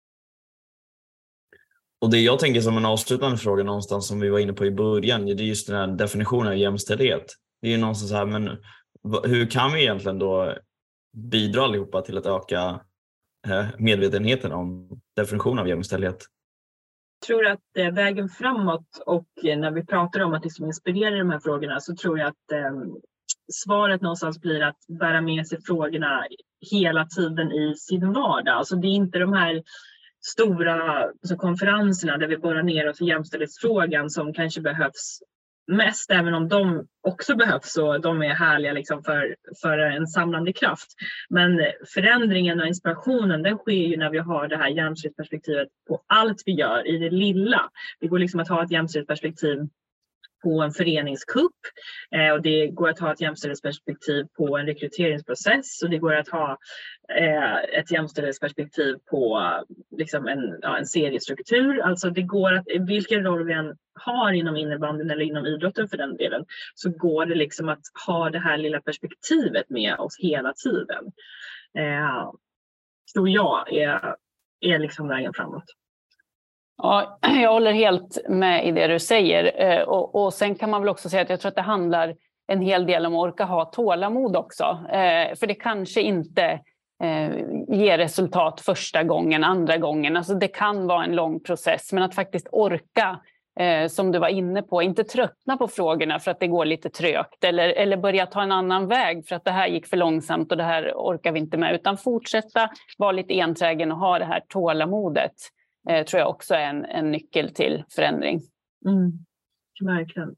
Och det jag tänker som en avslutande fråga någonstans som vi var inne på i början, det är just den här definitionen av jämställdhet. Det är ju någonstans så här, men hur kan vi egentligen då bidra allihopa till att öka eh, medvetenheten om definitionen av jämställdhet?
Jag tror att eh, vägen framåt, och eh, när vi pratar om att liksom inspirera de här frågorna, så tror jag att eh, svaret någonstans blir att bära med sig frågorna hela tiden i sin vardag. Alltså det är inte de här stora alltså konferenserna där vi borrar ner oss i jämställdhetsfrågan som kanske behövs mest, även om de också behövs och de är härliga liksom för, för en samlande kraft. Men förändringen och inspirationen, den sker ju när vi har det här jämställdhetsperspektivet på allt vi gör i det lilla. Det går liksom att ha ett jämställdhetsperspektiv på en föreningskupp, eh, och det går att ha ett jämställdhetsperspektiv på en rekryteringsprocess, och det går att ha eh, ett jämställdhetsperspektiv på liksom en, ja, en seriestruktur. Alltså det går att, vilken roll vi än har inom innebandyn eller inom idrotten för den delen, så går det liksom att ha det här lilla perspektivet med oss hela tiden. Eh, tror jag är, är liksom vägen framåt.
Ja, jag håller helt med i det du säger, och, och sen kan man väl också säga att jag tror att det handlar en hel del om att orka ha tålamod också, för det kanske inte ger resultat första gången, andra gången, alltså det kan vara en lång process, men att faktiskt orka, som du var inne på, inte tröttna på frågorna för att det går lite trögt, eller, eller börja ta en annan väg för att det här gick för långsamt och det här orkar vi inte med, utan fortsätta vara lite enträgen och ha det här tålamodet. Eh, tror jag också är en, en nyckel till förändring.
Mm, verkligen.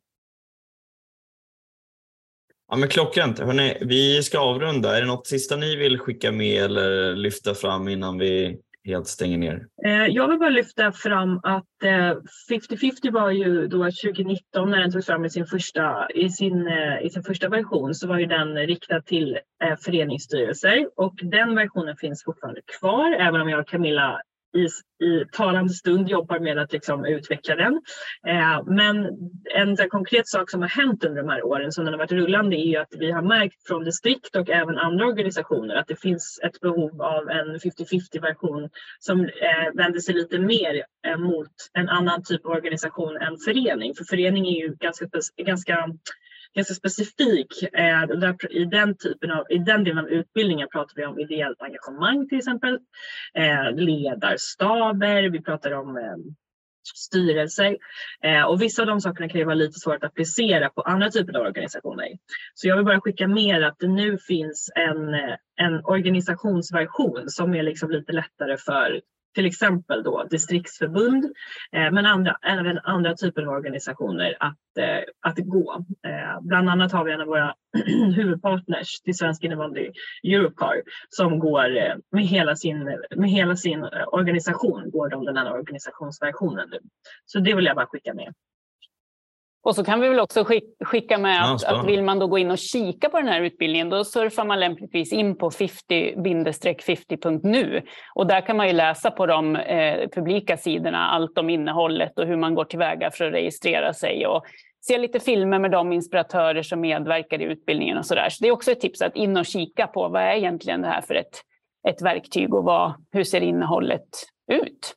Ja, men klockrent. Hörrni, vi ska avrunda. Är det något sista ni vill skicka med eller lyfta fram innan vi helt stänger ner?
Eh, jag vill bara lyfta fram att eh, femtio femtio var ju då tjugonitton när den togs fram i sin första, i sin, eh, i sin första version, så var ju den riktad till eh, föreningsstyrelser, och den versionen finns fortfarande kvar, även om jag och Camilla I, i talande stund jobbar med att liksom utveckla den. Eh, men en så konkret sak som har hänt under de här åren som den har varit rullande är ju att vi har märkt från distrikt och även andra organisationer att det finns ett behov av en femtio femtio-version som eh, vänder sig lite mer eh, mot en annan typ av organisation än förening. För förening är ju ganska, ganska ganska specifik. Eh, där, i, den typen av, I den delen av utbildningen pratar vi om ideellt engagemang till exempel, eh, ledarstaber, vi pratar om eh, styrelser, eh, och vissa av de sakerna kan ju vara lite svårt att applicera på andra typer av organisationer. Så jag vill bara skicka med att det nu finns en, en organisationsversion som är liksom lite lättare för till exempel då distriktsförbund, eh, men andra, även andra typer av organisationer att, eh, att gå. Eh, bland annat har vi en av våra huvudpartners till Svensk innebandy, Europcar, som går eh, med, hela sin, med hela sin organisation, går de den här organisationsversionen nu. Så det vill jag bara skicka med.
Och så kan vi väl också skicka med att,
ja,
att vill man då gå in och kika på den här utbildningen, då surfar man lämpligtvis in på femtio femtio punkt nu. Och där kan man ju läsa på de eh, publika sidorna allt om innehållet och hur man går tillväga för att registrera sig. Och se lite filmer med de inspiratörer som medverkar i utbildningen och sådär. Så det är också ett tips att in och kika på vad är egentligen det här för ett, ett verktyg och vad, hur ser innehållet ut?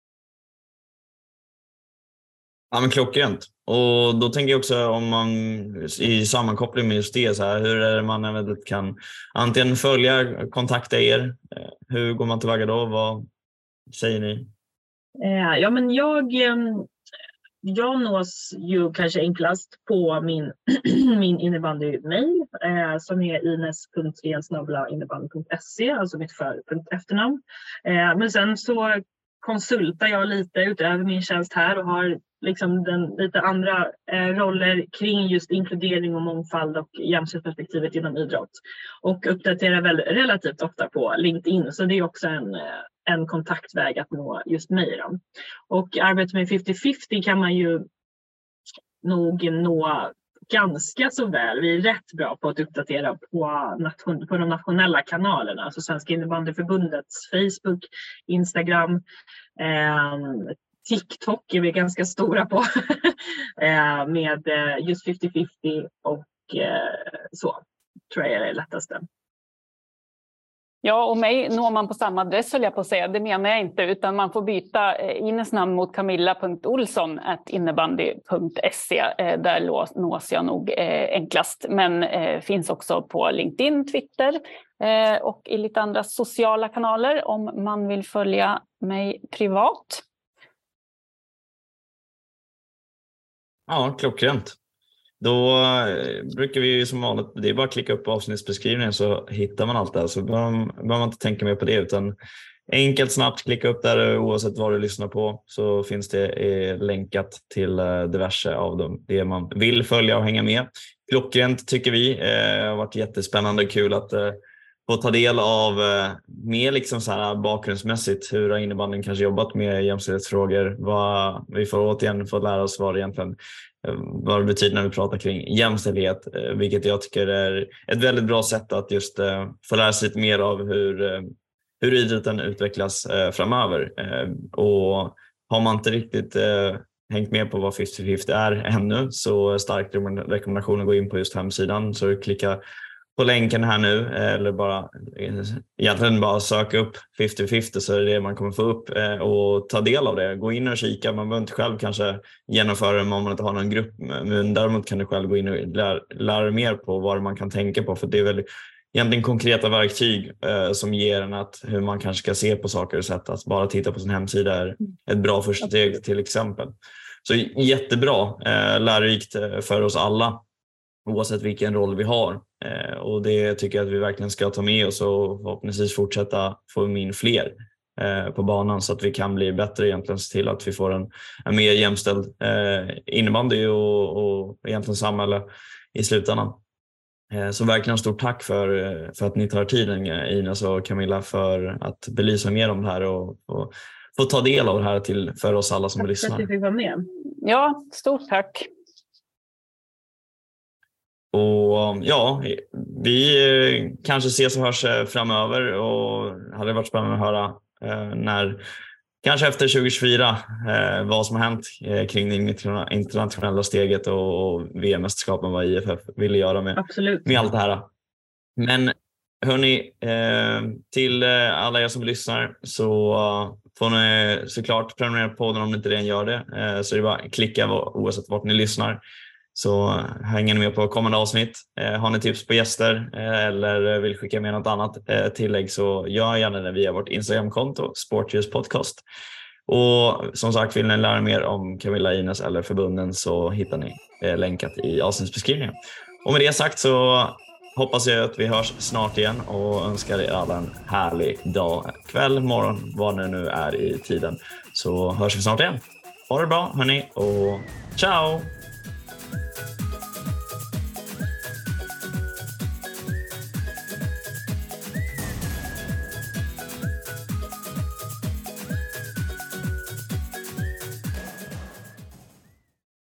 Ja, men klockrent. Och då tänker jag också om man i sammankoppling med just det, så här, hur är det man eventuellt kan antingen följa, kontakta er, hur går man tillväga då, vad säger ni?
Ja, men jag, jag nås ju kanske enklast på min, min innebandy-mail eh, som är ines punkt ren snabel-a innebandy punkt se, alltså mitt för, punkt efternamn. Eh, men sen så konsultar jag lite utöver min tjänst här och har liksom den, lite andra eh, roller kring just inkludering och mångfald och jämställdhetsperspektivet inom idrott. Och uppdaterar väl relativt ofta på LinkedIn, så det är också en, en kontaktväg att nå just mig då. Och arbetet med femtio femtio kan man ju nog nå ganska så väl. Vi är rätt bra på att uppdatera på, nation, på de nationella kanalerna, alltså Svenska innebandyförbundets Facebook, Instagram, eh, TikTok är vi ganska stora på med just femtio femtio och så tror jag är det lättaste.
Ja, och mig når man på samma adress, höll jag på att säga. Det menar jag inte, utan man får byta Ines namn mot camilla punkt olsson at innebandy punkt se. Där nås jag nog enklast, men finns också på LinkedIn, Twitter och i lite andra sociala kanaler om man vill följa mig privat.
Ja, klockrent. Då brukar vi ju som vanligt, det är bara att klicka upp avsnittsbeskrivningen så hittar man allt där. Så behöver man inte tänka mer på det, utan enkelt, snabbt, klicka upp där oavsett vad du lyssnar på, så finns det eh, länkat till eh, diverse av dem, det man vill följa och hänga med. Klockrent tycker vi. Eh, det har varit jättespännande och kul att eh, få ta del av eh, mer liksom så här bakgrundsmässigt hur har innebandyn kanske jobbat med jämställdhetsfrågor. Vad, vi får återigen få lära oss vad det egentligen eh, vad det betyder när vi pratar kring jämställdhet, eh, vilket jag tycker är ett väldigt bra sätt att just eh, få lära sig lite mer av hur, eh, hur idrotten utvecklas eh, framöver. Eh, och har man inte riktigt eh, hängt med på vad femtio femtio är ännu, så stark rekommendation att gå in på just hemsidan, så klicka på länken här nu, eller bara egentligen bara söka upp femtio femtio, så är det det man kommer få upp och ta del av det. Gå in och kika, man behöver inte själv kanske genomföra det om man inte har någon grupp, men däremot kan du själv gå in och lära, lära mer på vad man kan tänka på, för det är väldigt egentligen konkreta verktyg eh, som ger en att hur man kanske ska se på saker och sätt. Att bara titta på sin hemsida är ett bra första steg till exempel. Så jättebra, eh, lärorikt för oss alla oavsett vilken roll vi har. Eh, och det tycker jag att vi verkligen ska ta med oss och förhoppningsvis fortsätta få in fler eh, på banan, så att vi kan bli bättre egentligen, se till att vi får en, en mer jämställd eh, innebandy och, och egentligen samhälle i slutändan. Så verkligen stort tack för, för att ni tar tiden, Ines och Camilla, för att belysa mer om det här och, och få ta del av det här till, för oss alla som
tack
lyssnar.
Tack för att du fick vara med.
Ja, stort tack.
Och ja, vi kanske ses och hörs framöver, och hade varit spännande att höra eh, när kanske efter tjugo tjugofyra eh, vad som har hänt eh, kring det internationella steget och, och V M-mästerskapen, vad I F F ville göra med, med allt det här. Men hörni, eh, till eh, alla er som lyssnar, så uh, får ni såklart prenumerera på podden om ni inte redan gör det. Eh, så det är bara att klicka oavsett vart ni lyssnar, så hänger ni med på kommande avsnitt. Eh, har ni tips på gäster eh, eller vill skicka med något annat eh, tillägg, så gör gärna det via vårt Instagramkonto Sportljus podcast. Och som sagt, vill ni lära mer om Camilla, Ines eller förbunden, så hittar ni eh, länkat i avsnittsbeskrivningen. Och med det sagt så hoppas jag att vi hörs snart igen, och önskar er alla en härlig dag, kväll, morgon, vad det nu är i tiden. Så hörs vi snart igen. Ha det bra hörni, och ciao!